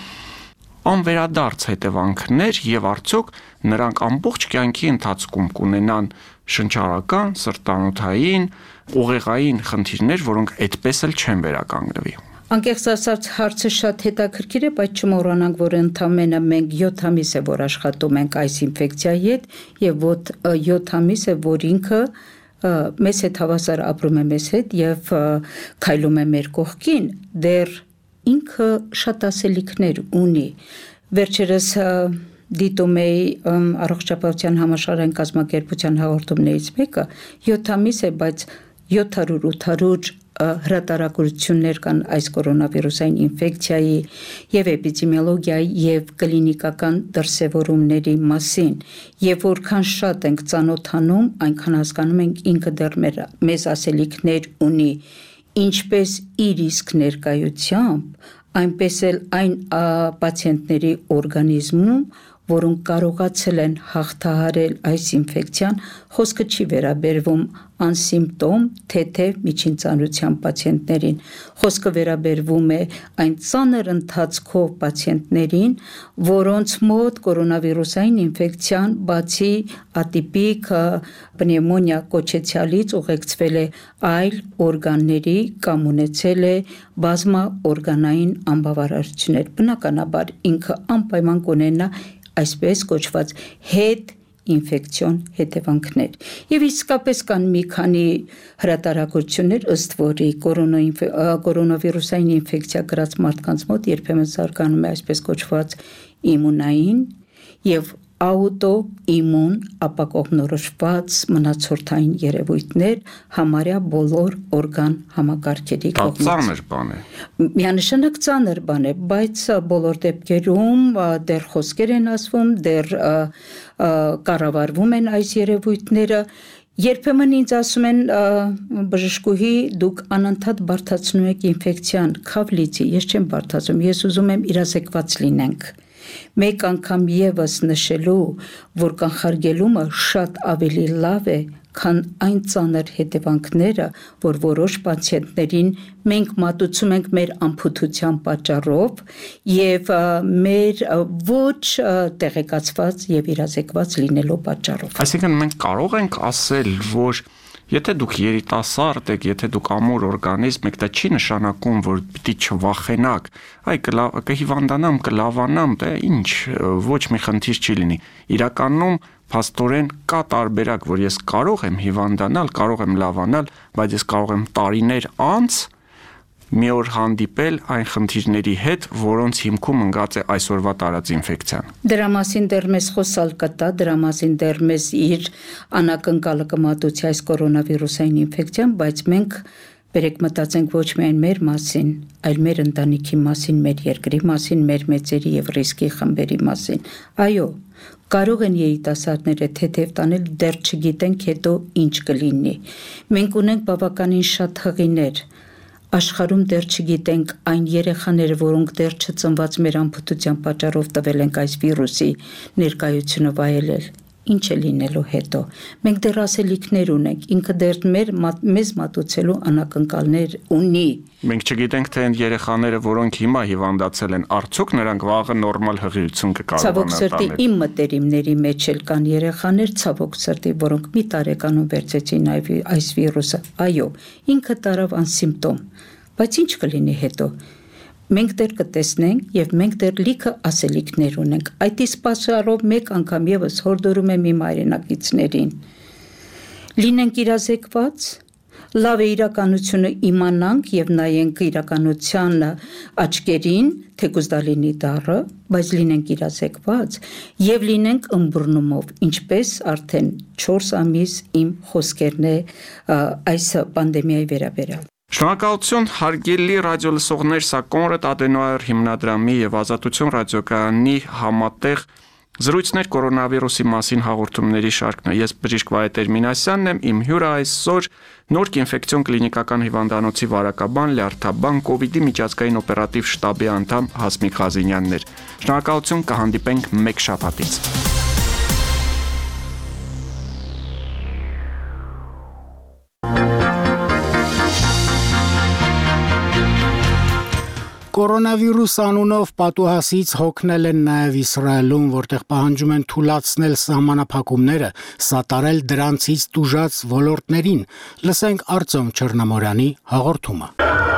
S6: անվերադարձ հետևանքներ եւ արդյոք նրանք ամբողջ կյանքի ընթացքում կունենան շնչառական, սրտանոթային, ուղեղային խնդիրներ, որոնք այդպես էլ չեն վերականգնվի։
S7: Անկեղծ ասած հարցը շատ հետաքրքիր է, բայց չմոռանանք, որ ընդամենը մենք 7 ամիս է, որ աշխատում ենք այս ինֆեկցիայի հետ եւ 7 ամիս է, որ ինքը մեզ հետ հավասար ապրում է մեզ հետ եւ քայլում է մեր կողքին, դեռ ինքը շատ ասելիքներ ունի։ Վերջերս դիտում էի առողջապահության համաշխարհային կազմակերպության հաղորդումներից մեկը 7 ամիս է, բայց 700-800 հրատարակություններ կան այս կորոնավիրուսային ինֆեկցիայի եւ էպիդեմիոլոգիայի եւ կլինիկական դրսեւորումների մասին, եւ որքան շատ ենք ծանոթանում, այնքան հասկանում ենք ինքը դեռ մեզ ասելիքներ ունի, ինչպես իր իսկ ներկայությամբ, այնպես էլ այն պացիենտների օրգանիզմում, որոնք կարողացել են հաղթահարել այս ինֆեկցիան, խոսքը չի վերաբերվում անսիմպտոմ թեթև միջին ծանրության պացիենտներին, խոսքը վերաբերվում է այն ծանր ընթացքով պացիենտներին, որոնց մոտ կորոնավիրուսային ինֆեկցիան բացի ատիպիկ պնևմոնիա կոչեցյալից ուղեկցվել է այլ օրգանների կամ ունեցել է բազմաօրգանային անբավարարություններ։ Բնականաբար ինքը անպայման կունենա այսպես կոչված հետ ինֆեկցիոն հետևանքներ։ Եվ իսկապես կան մի քանի հրատարակություններ, ըստ որի կորոնավիրուսային ինֆեկցիա կրած մարդկանց մոտ երբեմն զարգանում է այսպես կոչված իմունային եւ աուտոիմուն ապակողմնորոշված մնացորդային երևույթներ համարյա բոլոր օրգան համակարգերի կողմից։
S6: Ծանր բան է։
S7: Միանշանակ ծանր բան է, բայց բոլոր դեպքերում դեռ խոսքեր են ասվում, դեռ կառավարվում են այս երևույթները։ Երբեմն ինձ ասում են բժշկուհի, դուք անընդհատ բարդացնում եք ինֆեկցիան, քավ լիցի, ես չեմ բարդացում, ես ուզում եմ իրազեկված լինենք։ Մեկ անգամ եւս նշելու, որ կանխարգելումը շատ ավելի լավ է, քան այն ծանր հետևանքները, որ որոշ պացիենտներին մենք մատուցում ենք մեր անփութության պատճառով եւ մեր ոչ տեղեկացված եւ իրազեկված լինելու պատճառով։
S6: Այսինքն մենք կարող ենք ասել, որ եթե դուք երիտասարդ եք, եթե դուք ամուր օրգանիզմ եք, դա չի նշանակում, որ պիտի չվախենաք։ Այ կհիվանդանամ, կլավանամ, դա ինչ, ոչ մի խնդիր չի լինի։ Իրականում փաստորեն կա տարբերակ, որ ես կարող եմ հիվանդանալ, կարող եմ լավանալ, բայց ես կարող եմ տարիներ անց մի օր հանդիպել այն խնդիրների հետ, որոնց հիմքում ընկած է այսօրվա տարած ինֆեկցիան։
S7: Դրա մասին դեռ մեզ խոսալ կտա, դրա մասին դեռ մեզ իր անակնկալը կմատուցի այս կորոնավիրուսային ինֆեկցիան, բայց մենք Բերեք մտածենք ոչ միայն մեր մասին, այլ մեր ընտանիքի մասին, մեր երկրի մասին, մեր մեծերի եւ ռիսկի խմբերի մասին։ Այո, կարող են երիտասարդները թեթև տանել, դեռ չգիտենք հետո ինչ կլինի։ Մենք ունենք բավականին շատ հղիներ։ Աշխարհում դեռ չգիտենք այն երեխաները, որոնք դեռ չծնված մեր անփութության պատճառով տվել ենք այս վիրուսի ներկայությունը վայելել։ Ինչ է լինելու հետո։ Մենք դեռ ասելիքներ ունենք, ինքը դեռ մեզ մատուցելու անակնկալներ ունի։
S6: Մենք չգիտենք, թե այն երեխաները, որոնք հիմա հիվանդացել են, արդյոք նրանք վաղը նորմալ հղիություն կկարողանան
S7: տանել։ Ցավոք սրտի իմ մտերիմների մեջ էլ կան երեխաներ, ցավոք սրտի, որոնք մի տարեկանում վերցեցին այս վիրուսը։ Այո, ինքը տարավ անսիմպտոմ, բայց ինչ կլինի հետո։ Մենք դեռ կտեսնենք եւ մենք դեռ լիքը ասելիքներ ունենք։ Այդ իսկ պատճառով մեկ անգամ եւս հորդորում եմ իմ հայրենակիցներին։ Լինենք իրազեկված, լավ է իրականությունը իմանանք եւ նայենք իրականությանը աչքերին, թեկուզ դա լինի դառը, բայց լինենք իրազեկված եւ լինենք ըմբռնումով, ինչպես արդեն 4 ամիս իմ խոսքերն է այս պանդեմիայի վերաբերյալ։
S6: Շնորհակալություն հարգելի ռադիոլսողներ, սա Կոնրադ Ադենոյեր հիմնադրամի եւ Ազատություն ռադիոկայանի համատեղ զրույցներ կորոնավիրուսի մասին հաղորդումների շարքն է։ Ես բժիշկ Վահե Մինասյանն եմ, իմ հյուրը այսօր Նորք ինֆեկցիոն կլինիկական հիվանդանոցի վարակաբան, լյարդաբան, կոവിഡ്ի միջազգային օպերատիվ շտաբի անդամ Հասմիկ Ղազինյանն էր։ Շնորհակալություն, կհանդիպենք մեկ շաբաթից։
S1: Կորոնավիրուս անունով պատուհասից հոգնել են նաև Իսրայելում, որտեղ պահանջում են թույլատրել սահմանափակումները, սատարել դրանցից տուժած ոլորտներին։ Լսենք Արտյոմ Չեռնամորյանի հաղորդումը։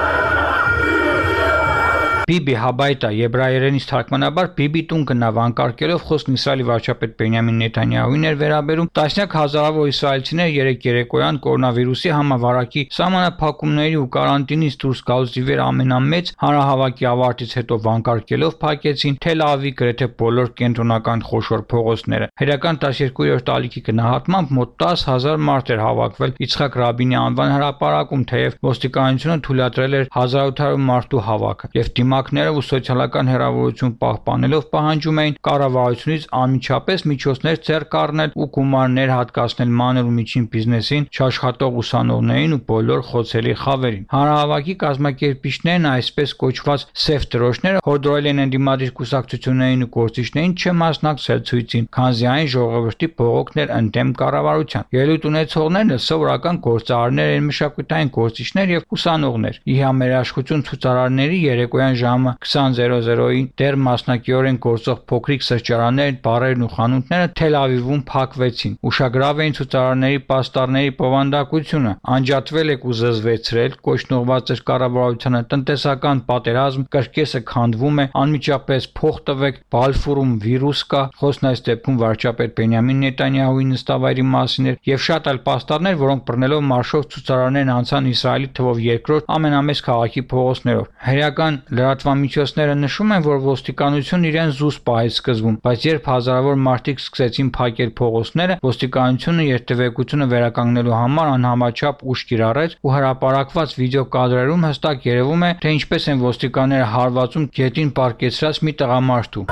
S8: Բիբի Հաբայտա եբրայերենից թարգմանաբար Բիբի տուն գնավ անկարգելով խոսքն Իսրայելի վարչապետ Բենյամին Նեթանյահուին էր վերաբերում տասնյակ հազարավոր իսրայելցիներ երեկ երեկոյան կորոնավիրուսի համավարակի սահմանափակումների ու կարանտինից դուրս գալուց ի վեր ամենամեծ հանրահավաքի ավարտից հետո վանկարկելով փակեցին Թել Ավիվի գրեթե բոլոր կենտրոնական խոշոր փողոցները։ Հերական 12-րդ ալիքի գնահատմամբ մոտ 10,000 մարդ էր հավաքվել Իցխակ Ռաբինի անվան հրապարակում, թեև ոստիկանությունը թույլատրել էր 1800 մարդու հավաքը եւ դիմակները ու սոցիալական հեռավորություն պահպանելով պահանջում էին կառավարությունից անմիջապես միջոցներ ձեռք առնել ու գումարներ հատկացնել մանր ու միջին բիզնեսին, չաշխատող ուսանողներին ու բոլոր խոցելի խավերին։ Հանրահավաքի կազմակերպիչներն այսպես կոչված սև դրոշները հորդորել են ընդդիմադիր կուսակցություններին ու գործիչներին չմասնակցել ցույցին, քանզի այն ժողովրդի բողոքներ ընդդեմ կառավարության։ Ելույթ ունեցողներն սովորական գործարարներ են, մշակութային գործիչներ եւ ուսանողներ։ Ի համերաշխություն ցուցարարների երեկոյան ժամը 20:00-ին դեռ մասնակիորեն գործող փոքրիկ սրճարաններ, բարերն ու խանութները Թել Ավիվում փակվեցին։ Ուշագրավ էին ցուցարարների պաստառների բովանդակությունը, անջատվել եք ու զզվեցրել, կոչնողված էր կառավարությանը տնտեսական պատերազմ, կրկեսը քանդվում է, անմիջապես փող տվեք, Բալֆուրում վիրուս կա, խոսքն այս դեպքում վարչապետ Բենյամին Նեթանյահուի նստավայրի մասին էր եւ շատ այլ պաստառներ, որոնք բռնելով մարշով ցուցարարներն անցան Իսրայելի թվով երկրորդ ամենամեծ քաղաքի փողոցներով։ Հերական լրատվամիջոցները նշում են, որ ոստիկանությունն իրեն զուս պահեց սկզբում, բայց երբ հազարավոր մարդիկ սկսեցին փակել փողոցները, ոստիկանությունը երթևեկությունը վերականգնելու համար անհամաչափ ուժ կիրառեց ու հրապարակված վիդեոկադրերում հստակ երևում է, թե ինչպես են ոստիկանները հարվածում գետին պարկեցրած մի տղամարդու։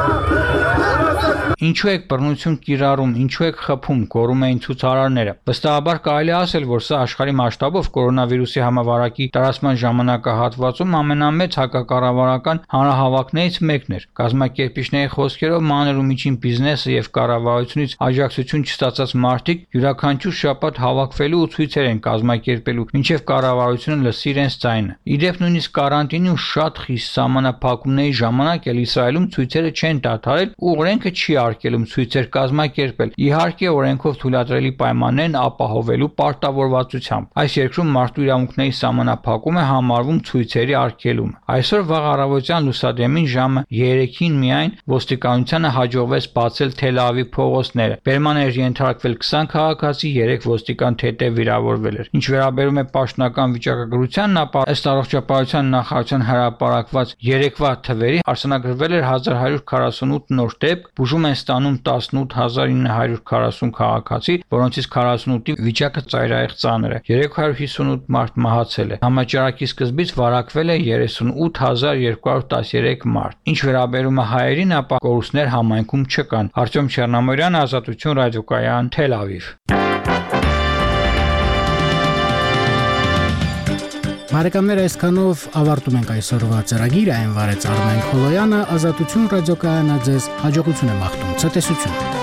S8: Ինչու եք բռնություն կիրառում, ինչու եք խփում, գոռում էին ցուցարարները։ Վստահաբար կարելի ասել, որ սա աշխարհի մասշտաբով կորոնավիրուսի համավարակի տարածման ժամանակահատվածում ամենամեծ հակակառավարական հանրահավաքներից մեկն էր։ Կազմակերպիչների խոսքերով մանր ու միջին բիզնեսը եւ կառավարությունից աջակցություն չստացած մարդիկ յուրաքանչյուր շաբաթ հավաքվելու ու ցույցեր են կազմակերպելու, մինչեւ կառավարությունը լսի իրենց ձայնը։ Իդեպ նույնիսկ կարանտինի ու շատ խիստ սահմանափակումների ժամանակ էլ Իսրայելում ցույցերը չեն դադարել ու օրենքը չի արգելում ցույցեր կազմակերպել, իհարկե օրենքով թույլատրելի պայմաններն ապահովելու պարտավորվածությամբ։ Այս երկրում մարդու իրավունքների սահմանափակումը համարվում ցույցերի արգելումը։ Այսօր որ վաղ առավոտյան լուսադեմին ժամը 3-ին միայն ոստիկանությանը հաջողվեց բացել Թել Ավիվ փողոցները։ Բերման էր ենթարկվել 20 քաղաքացի, 3 ոստիկան թեթև վիրավորվել էր։ Ինչ վերաբերում է պաշտոնական վիճակագրությանն, ապա ըստ առողջապահության նախարարության հրապարակված երեկվա թվերի արձանագրվել էր 1148 նոր դեպք, բուժում են ստանում 18940 քաղաքացի, որոնցից 48-ի վիճակը ծայրահեղ ծանր է։ 358 մարդ մահացել է։ Համաճարակի սկզբից վարակվել է 38213 մարդ։ Ինչ վերաբերում է հայերին, ապա կորուստներ համայնքում չկան։ Արտյոմ Չեռնամորյան, Ազատություն ռադիոկայան, Թել Ավիվ։
S1: Բարեկամներ, այսքանով ավարտում ենք այսօրվա ծրագիրը, այն վարեց Արմեն Խոլոյանը, Ազատություն ռադիոկայանը ձեզ հաջողություն է մաղթում, ցտեսություն։